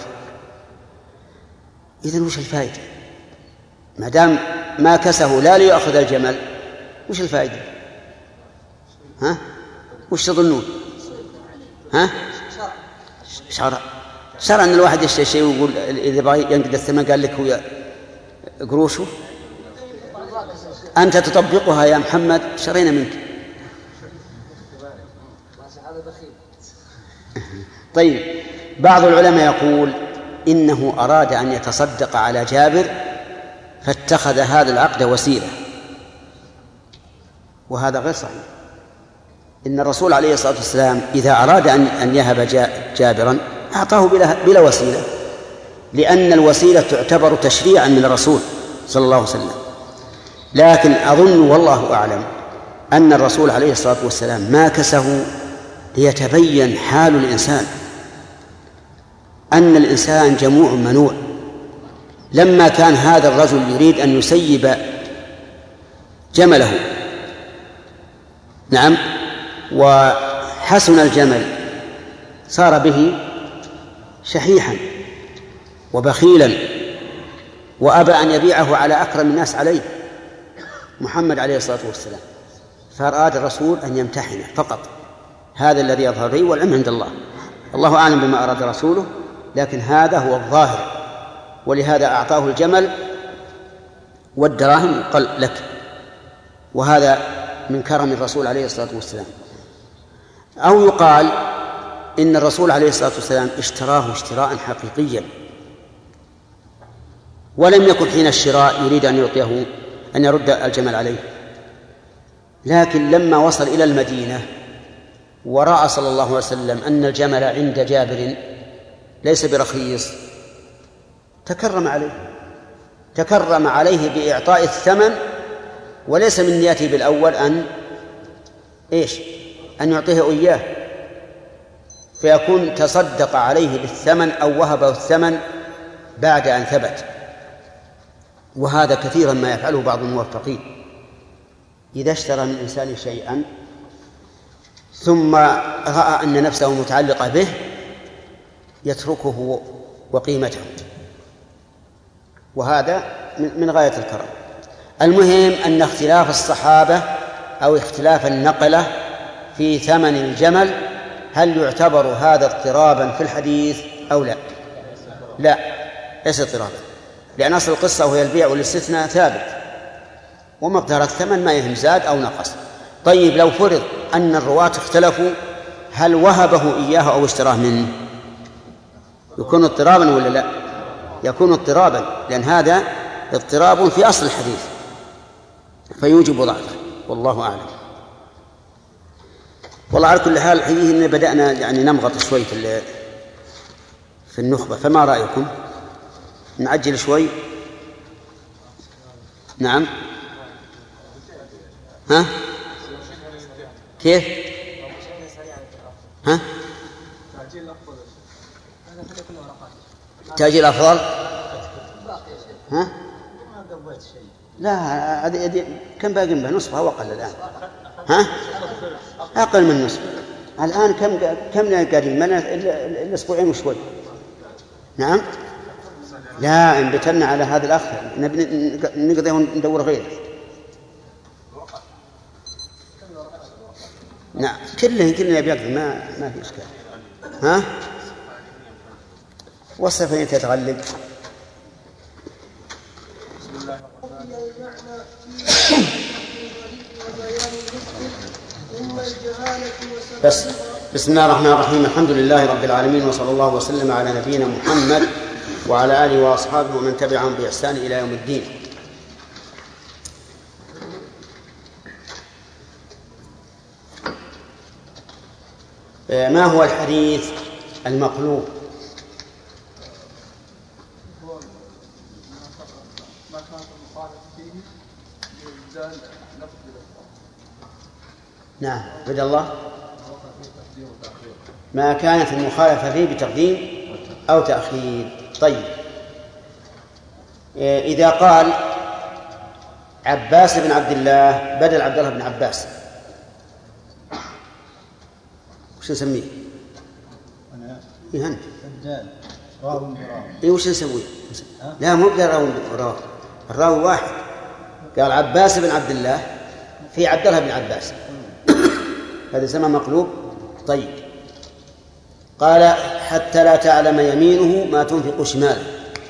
إذن وش الفائدة ما دام ما كسه لا ليأخذ الجمل؟ وش الفائدة؟ ها؟ وش تظنون؟ ها؟ شرع شرع أن الواحد يشتري شيء ويقول إذا بغى ينقذ الثمن قال لك هو قروشه، أنت تطبقها يا محمد شرينا منك. طيب، بعض العلماء يقول إنه أراد أن يتصدق على جابر فاتخذ هذا العقد وسيلة، وهذا غير صحيح. إن الرسول عليه الصلاة والسلام إذا أراد أن يهب جابرا أعطاه بلا وسيلة، لأن الوسيلة تعتبر تشريعا من الرسول صلى الله عليه وسلم. لكن أظن والله أعلم أن الرسول عليه الصلاة والسلام ما كسه ليتبين حال الإنسان أن الإنسان جموع منوع. لما كان هذا الرجل يريد أن يسيب جمله، نعم، وحسن الجمل صار به شحيحا وبخيلا، وأبى أن يبيعه على أكرم الناس عليه محمد عليه الصلاة والسلام، فأراد الرسول أن يمتحنه فقط. هذا الذي يظهر لي، والعلم عند الله، الله أعلم بما أراد رسوله، لكن هذا هو الظاهر. ولهذا أعطاه الجمل والدراهم قل لك، وهذا من كرم الرسول عليه الصلاة والسلام. أو يقال إن الرسول عليه الصلاة والسلام اشتراه اشتراء حقيقيا، ولم يكن حين الشراء يريد أن يعطيه أن يرد الجمل عليه، لكن لما وصل إلى المدينة ورأى صلى الله عليه وسلم أن الجمل عند جابر ليس برخيص تكرم عليه تكرم عليه بإعطاء الثمن، وليس من نيته بالأول أن إيش أن يعطيه إياه، فيكون تصدق عليه بالثمن أو وهبه الثمن بعد أن ثبت. وهذا كثيرا ما يفعله بعض الموفقين، إذا اشترى من إنسان شيئا ثم رأى أن نفسه متعلقة به يتركه وقيمته، وهذا من غاية الكرم. المهم أن اختلاف الصحابة أو اختلاف النقلة في ثمن الجمل هل يعتبر هذا اضطرابا في الحديث أو لا؟ لا، ليس اضطرابا، لأن أصل القصة وهي البيع والاستثناء ثابت، ومقدار الثمن ما يهم زاد أو نقص. طيب لو فرض أن الرواة اختلفوا هل وهبه إياه أو اشتراه منه، يكون اضطرابا ولا لا؟ يكون اضطرابا، لأن هذا اضطراب في أصل الحديث فيوجب ضعفه، والله أعلم. والله على كل حال حيه إن بدأنا يعني نمغط شوي في في النخبة، فما رأيكم نعجل شوي؟ نعم، ها كيف؟ ها تأجيل أفضل؟ ها؟ لا، هذه كم باقي به؟ نصفها وقل الآن. ها؟ أقل من نصف الآن. كم كم قاعدين؟ من الأسبوعين وشوي. نعم. لا، انبتلنا على هذا الأخ نقضيه وندور غيره. نعم، كله كله بيقضي، ما ما في إشكال. ها؟ والصفين تتغلب. بس بسم الله الرحمن الرحيم. الحمد لله رب العالمين، وصلى الله وسلم على نبينا محمد وعلى آله وأصحابه ومن تبعهم بإحسان إلى يوم الدين. ما هو الحديث المقلوب؟ نعم، بدأ الله ما كانت المخالفة فيه بتقديم أو تأخير. طيب، إذا قال عباس بن عبد الله بدل عبد الله بن عباس، وش نسميه؟ إيه أنت؟ إيه وش نسويه؟ لا، مو بدل راوي راوي، الراوي واحد. قال عباس بن عبد الله في عبد الله بن عباس، هذا سمى مقلوب. طيب، قال حتى لا تعلم يمينه ما تنفق شماله.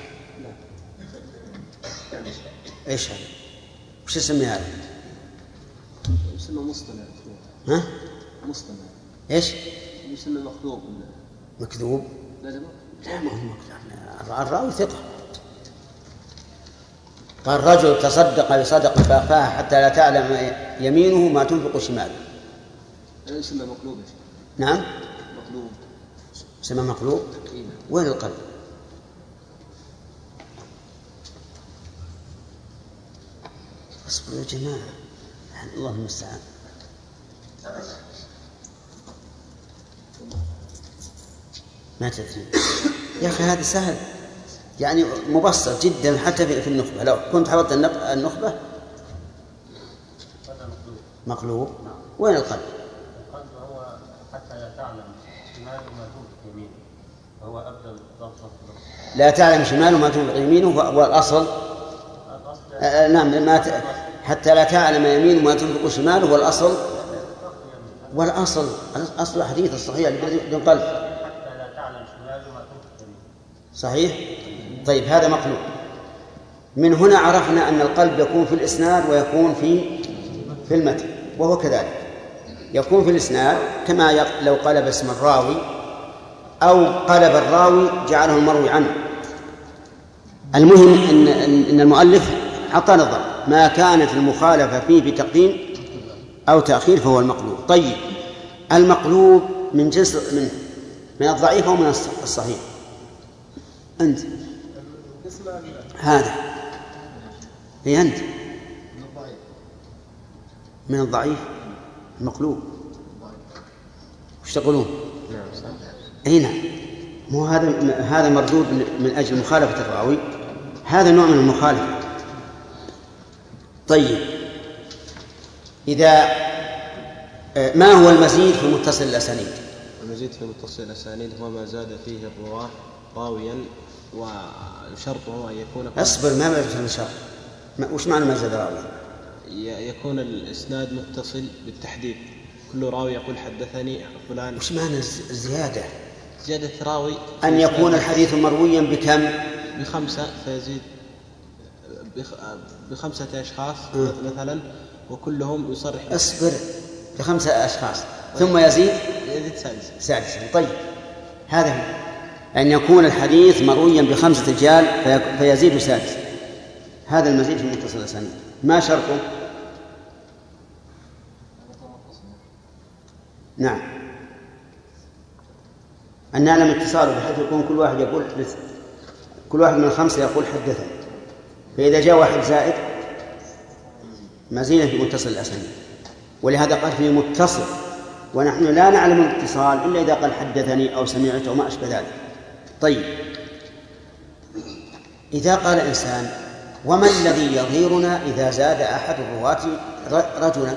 ايش هذا؟ وش اسمه هذا؟
يسمى مصطلح.
ها؟
مصطلح.
ايش؟
يسمى مكذوب.
مكذوب؟
لا لا
لا، الراوي ثقة. قال رجل تصدق بصدقة فأخفاها حتى لا تعلم يمينه ما تنفق شماله.
هذا يسمى مقلوب.
نعم،
مقلوب.
يسمى مقلوب. وين القلب؟ اصبروا يا جماعة، الله المستعان. ما تدري يا أخي هذا سهل يعني مبسط جدا حتى في النخبة. لو كنت حفظت النخبة مقلوب. وين القلب؟
القلب هو حتى لا تعلم شماله ما تنفق يمينه، فهو أبدل ضبطه.
لا تعلم شماله ما تنفق يمينه والأصل آه نعم ما ت... حتى لا تعلم يمينه ما تنفق شماله والأصل والأصل أصل الحديث الصحيح بدون قلب
حتى لا تعلم شماله ما تنفق يمينه.
صحيح. طيب هذا مقلوب. من هنا عرفنا أن القلب يكون في الإسناد ويكون في في المتن، وهو كذلك يكون في الإسناد كما لو قلب اسم الراوي أو قلب الراوي جعله المروي عنه. المهم إن, إن المؤلف حطنا الضبط ما كانت المخالفة فيه بتقديم أو تأخير فهو المقلوب. طيب المقلوب من جنس من من الضعيف أو من الصحيح؟ أنت هذا هي أنت من الضعيف المقلوب. وش تقولون؟ أي نعم. مو هذا هذا مردود من أجل مخالفة الراوي، هذا نوع من المخالفة. طيب إذا ما هو المزيد في متصل الأسانيد؟
المزيد في متصل الأسانيد هو ما زاد فيه الرواة راويا وشرطه أن يكون
أصبر ما بفهم شرط. وش معنى ما زاد راويا؟
يكون الإسناد متصل بالتحديد، كل راوي يقول حدثني فلان.
وش معنى الزيادة؟
زيادة راوي
أن يكون الحديث مرويا بكم؟
بخمسة فيزيد بخمسة أشخاص م. مثلا وكلهم يصرح.
أصبر بخمسة أشخاص ثم يزيد
يزيد سادسا.
سادسا. طيب هذا هو أن يكون الحديث مرويا بخمسة رجال فيزيد سادسا. هذا المزيد في متصل الأسانيد. ما شرطه؟ نعم أن نعلم اتصاله بحيث يكون كل واحد يقول كل واحد من الخمسة يقول حدثني، فإذا جاء واحد زائد مزيدا في متصل الأسانيد. ولهذا قال فيه متصل، ونحن لا نعلم الاتصال إلا إذا قال حدثني أو سمعت أو ما أشبه ذلك. طيب إذا قال إنسان وما الذي يظهرنا إذا زاد أحد الرواة رجلا؟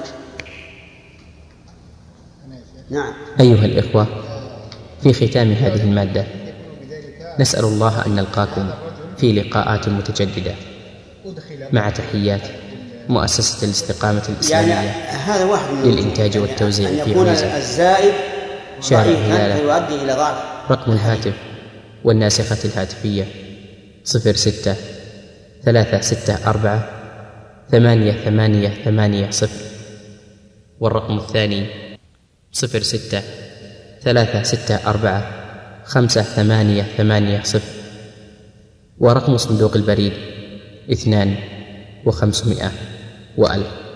نعم.
أيها الإخوة، في ختام هذه المادة نسأل الله أن نلقاكم في لقاءات متجددة مع تحيات مؤسسة الاستقامة الإسلامية
يعني هذا واحد
للإنتاج والتوزيع
يعني
في
يكون
عنيزة
الزائد
شارع هلالة.
يؤدي إلى ضعف.
رقم الهاتف والناسخة الهاتفية صفر ستة ثلاثة ستة أربعة ثمانية ثمانية ثمانية صفر، والرقم الثاني صفر ستة ثلاثة ستة أربعة خمسة ثمانية ثمانية صفر، ورقم صندوق البريد اثنان وخمسمائة وألف.